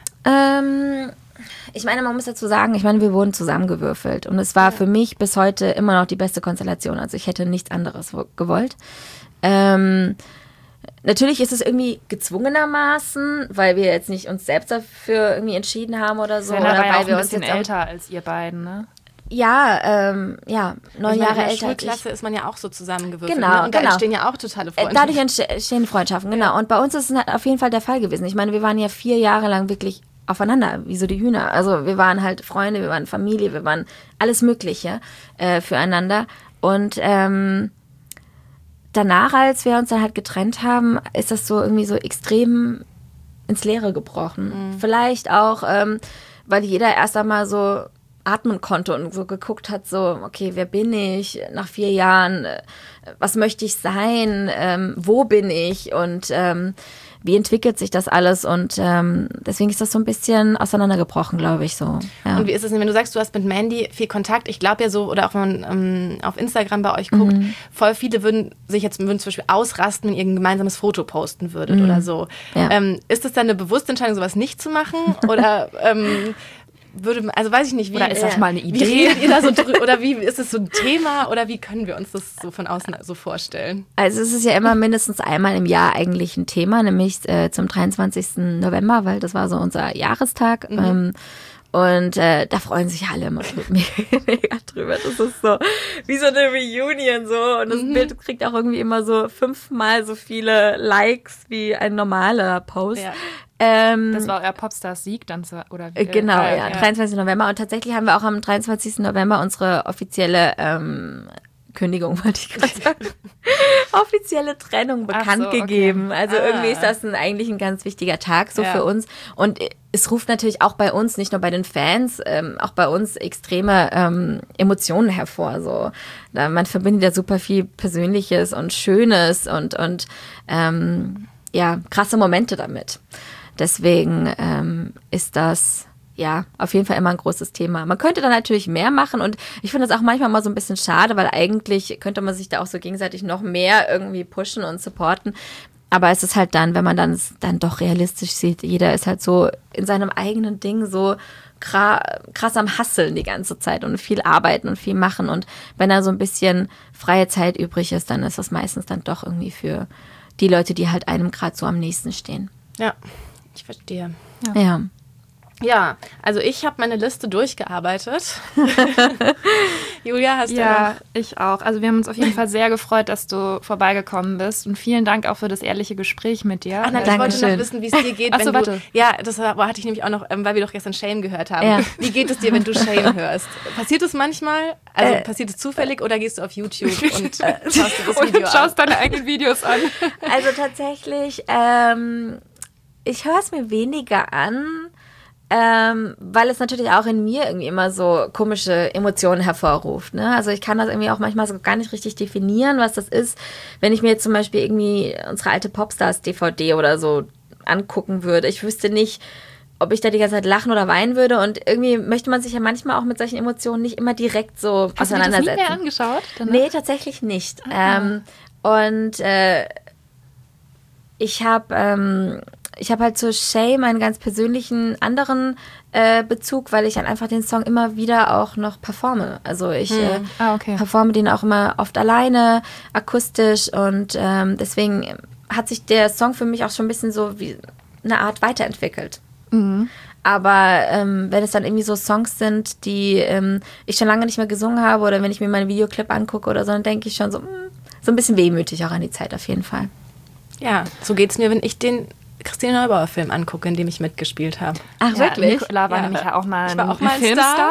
Ich meine, man muss dazu sagen, wir wurden zusammengewürfelt. Und es war für mich bis heute immer noch die beste Konstellation. Also ich hätte nichts anderes gewollt. Natürlich ist es irgendwie gezwungenermaßen, weil wir jetzt nicht uns selbst dafür irgendwie entschieden haben oder so. Senna oder war ja weil auch wir ein uns bisschen jetzt älter als ihr beiden, ne? Ja, 9 Jahre älter. In der Schulklasse ist man ja auch so zusammengewürfelt. Genau, ne? Und da entstehen ja auch totale Freundschaften. Dadurch entstehen Freundschaften, genau. Und bei uns ist es auf jeden Fall der Fall gewesen. Ich meine, wir waren ja 4 Jahre lang wirklich aufeinander, wie so die Hühner. Also wir waren halt Freunde, wir waren Familie, wir waren alles Mögliche füreinander. Und danach, als wir uns dann halt getrennt haben, ist das so irgendwie so extrem ins Leere gebrochen. Vielleicht auch, weil jeder erst einmal so atmen konnte und so geguckt hat, so, okay, wer bin ich nach 4 Jahren? Was möchte ich sein? Wo bin ich? Und wie entwickelt sich das alles? Und deswegen ist das so ein bisschen auseinandergebrochen, glaube ich, so. Ja. Und wie ist es denn, wenn du sagst, du hast mit Mandy viel Kontakt? Ich glaube ja so, oder auch wenn man auf Instagram bei euch guckt, voll viele würden zum Beispiel ausrasten, wenn ihr ein gemeinsames Foto posten würdet oder so. Ja. Ist es dann eine bewusste Entscheidung, sowas nicht zu machen? Oder weiß ich nicht, wie. Oder ist das mal eine Idee? Wie redet ihr da so oder wie ist es so ein Thema oder wie können wir uns das so von außen so vorstellen? Also es ist ja immer mindestens einmal im Jahr eigentlich ein Thema, nämlich zum 23. November, weil das war so unser Jahrestag. Und Und da freuen sich alle immer mega drüber. Das ist so wie so eine Reunion so. Und das Bild kriegt auch irgendwie immer so 5-mal so viele Likes wie ein normaler Post. Ja. Das war euer Popstars-Sieg dann, oder wie? Genau, 23. November. Und tatsächlich haben wir auch am 23. November unsere offizielle Kündigung, wollte ich gerade sagen, offizielle Trennung bekannt gegeben. Also irgendwie ist das eigentlich ein ganz wichtiger Tag so für uns. Und es ruft natürlich auch bei uns, nicht nur bei den Fans, auch bei uns extreme Emotionen hervor. So. Man verbindet ja super viel Persönliches und Schönes und krasse Momente damit. Deswegen ist das auf jeden Fall immer ein großes Thema. Man könnte da natürlich mehr machen und ich finde das auch manchmal mal so ein bisschen schade, weil eigentlich könnte man sich da auch so gegenseitig noch mehr irgendwie pushen und supporten. Aber es ist halt dann, wenn man dann doch realistisch sieht, jeder ist halt so in seinem eigenen Ding so krass am Hasseln die ganze Zeit und viel arbeiten und viel machen. Und wenn da so ein bisschen freie Zeit übrig ist, dann ist das meistens dann doch irgendwie für die Leute, die halt einem gerade so am nächsten stehen. Ja, ich verstehe. Ja. Ja, also ich habe meine Liste durchgearbeitet. Julia, hast du Ja, noch? ich auch. Also wir haben uns auf jeden Fall sehr gefreut, dass du vorbeigekommen bist und vielen Dank auch für das ehrliche Gespräch mit dir. Ach, nein, ich wollte noch wissen, wie es dir geht, Ach so, wenn warte. du... Ja, das hatte ich nämlich auch noch, weil wir doch gestern Shame gehört haben. Ja. Wie geht es dir, wenn du Shame hörst? Passiert es manchmal? Also passiert es zufällig oder gehst du auf YouTube und schaust dir das Video und schaust deine eigenen Videos an. Also tatsächlich, ich höre es mir weniger an, weil es natürlich auch in mir irgendwie immer so komische Emotionen hervorruft. Ne? Also ich kann das irgendwie auch manchmal so gar nicht richtig definieren, was das ist. Wenn ich mir jetzt zum Beispiel irgendwie unsere alte Popstars-DVD oder so angucken würde, ich wüsste nicht, ob ich da die ganze Zeit lachen oder weinen würde. Und irgendwie möchte man sich ja manchmal auch mit solchen Emotionen nicht immer direkt so Hast auseinandersetzen. du dir das nie mehr angeschaut? Danach? Nee, tatsächlich nicht. Ich habe halt zu Shame einen ganz persönlichen anderen Bezug, weil ich dann einfach den Song immer wieder auch noch performe. Also ich performe den auch immer oft alleine, akustisch und deswegen hat sich der Song für mich auch schon ein bisschen so wie eine Art weiterentwickelt. Mhm. Aber wenn es dann irgendwie so Songs sind, die ich schon lange nicht mehr gesungen habe oder wenn ich mir meinen Videoclip angucke oder so, dann denke ich schon so ein bisschen wehmütig auch an die Zeit auf jeden Fall. Ja, so geht es mir, wenn ich den Christine Neubauer-Film angucke, in dem ich mitgespielt habe. Ach, wirklich? Nicola war nämlich ja auch mal ein Filmstar.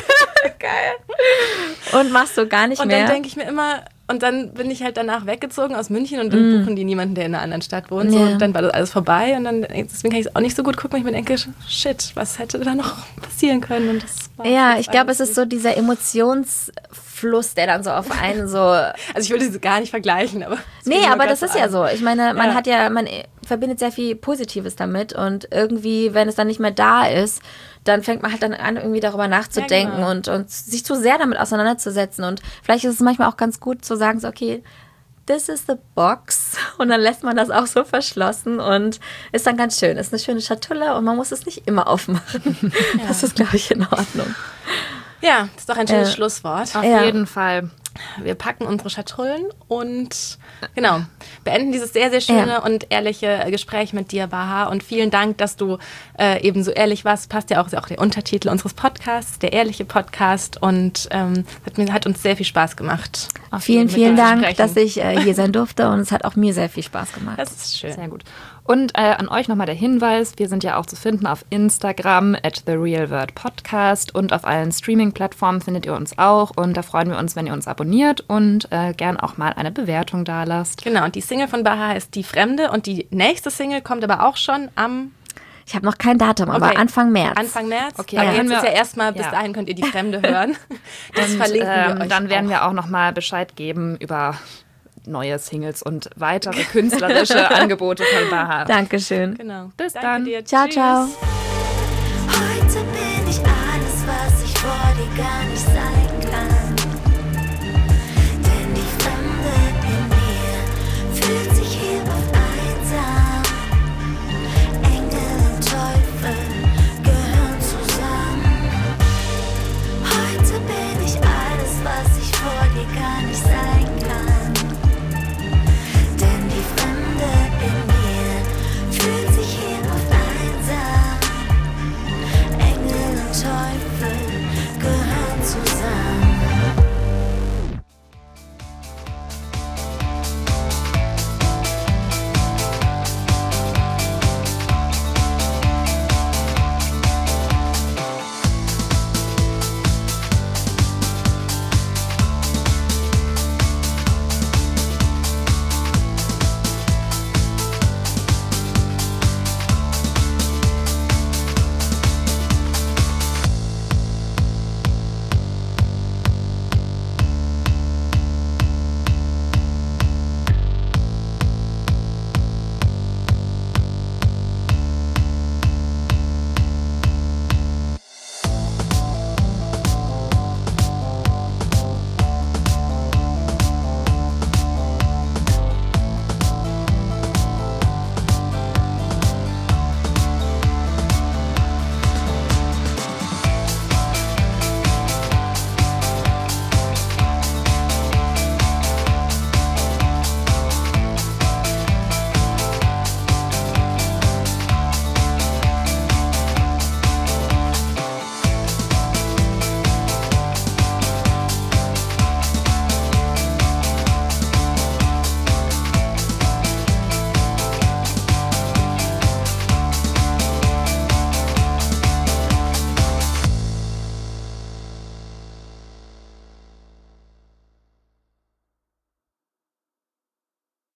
Geil. Und machst du gar nicht und mehr? Und dann denke ich mir immer, und dann bin ich halt danach weggezogen aus München und dann buchen die niemanden, der in einer anderen Stadt wohnt. So, und dann war das alles vorbei und dann, deswegen kann ich es auch nicht so gut gucken, weil ich mir denke, shit, was hätte da noch passieren können? Und das war ich glaube, es ist so dieser Emotionsfluss, der dann so auf einen so... Also ich will das gar nicht vergleichen, aber... Nee, aber das ist ja so. Ich meine, man verbindet sehr viel Positives damit und irgendwie, wenn es dann nicht mehr da ist, dann fängt man halt dann an, irgendwie darüber nachzudenken und sich zu sehr damit auseinanderzusetzen. Und vielleicht ist es manchmal auch ganz gut zu sagen, so, okay, this is the box. Und dann lässt man das auch so verschlossen und ist dann ganz schön. Ist eine schöne Schatulle und man muss es nicht immer aufmachen. Ja. Das ist, glaube ich, in Ordnung. Ja, das ist doch ein schönes Schlusswort. Auf jeden Fall. Wir packen unsere Schatullen und beenden dieses sehr, sehr schöne und ehrliche Gespräch mit dir, Baha. Und vielen Dank, dass du eben so ehrlich warst. Passt ja auch der Untertitel unseres Podcasts, der ehrliche Podcast. Und hat uns sehr viel Spaß gemacht. Vielen Dank, dass ich hier sein durfte. Und es hat auch mir sehr viel Spaß gemacht. Das ist schön. Sehr gut. Und an euch nochmal der Hinweis, wir sind ja auch zu finden auf Instagram @TheRealWordPodcast und auf allen Streaming-Plattformen findet ihr uns auch und da freuen wir uns, wenn ihr uns abonniert und gern auch mal eine Bewertung da lasst. Genau, und die Single von Baha heißt Die Fremde und die nächste Single kommt aber auch schon am... Ich habe noch kein Datum, aber Anfang März. Anfang März? Okay, aber jetzt ist ja erstmal, bis dahin könnt ihr Die Fremde hören. Das und, verlinken wir euch dann werden wir auch nochmal Bescheid geben über neue Singles und weitere künstlerische Angebote von Baha. Dankeschön. Genau. Bis Danke dann. dir. Ciao, Tschüss. ciao. Heute bin ich alles, was ich vor dir gar nicht sein kann. Denn die Fremde in mir fühlt sich hier oft einsam. Engel und Teufel gehören zusammen. Heute bin ich alles, was ich vor dir gar nicht sein kann.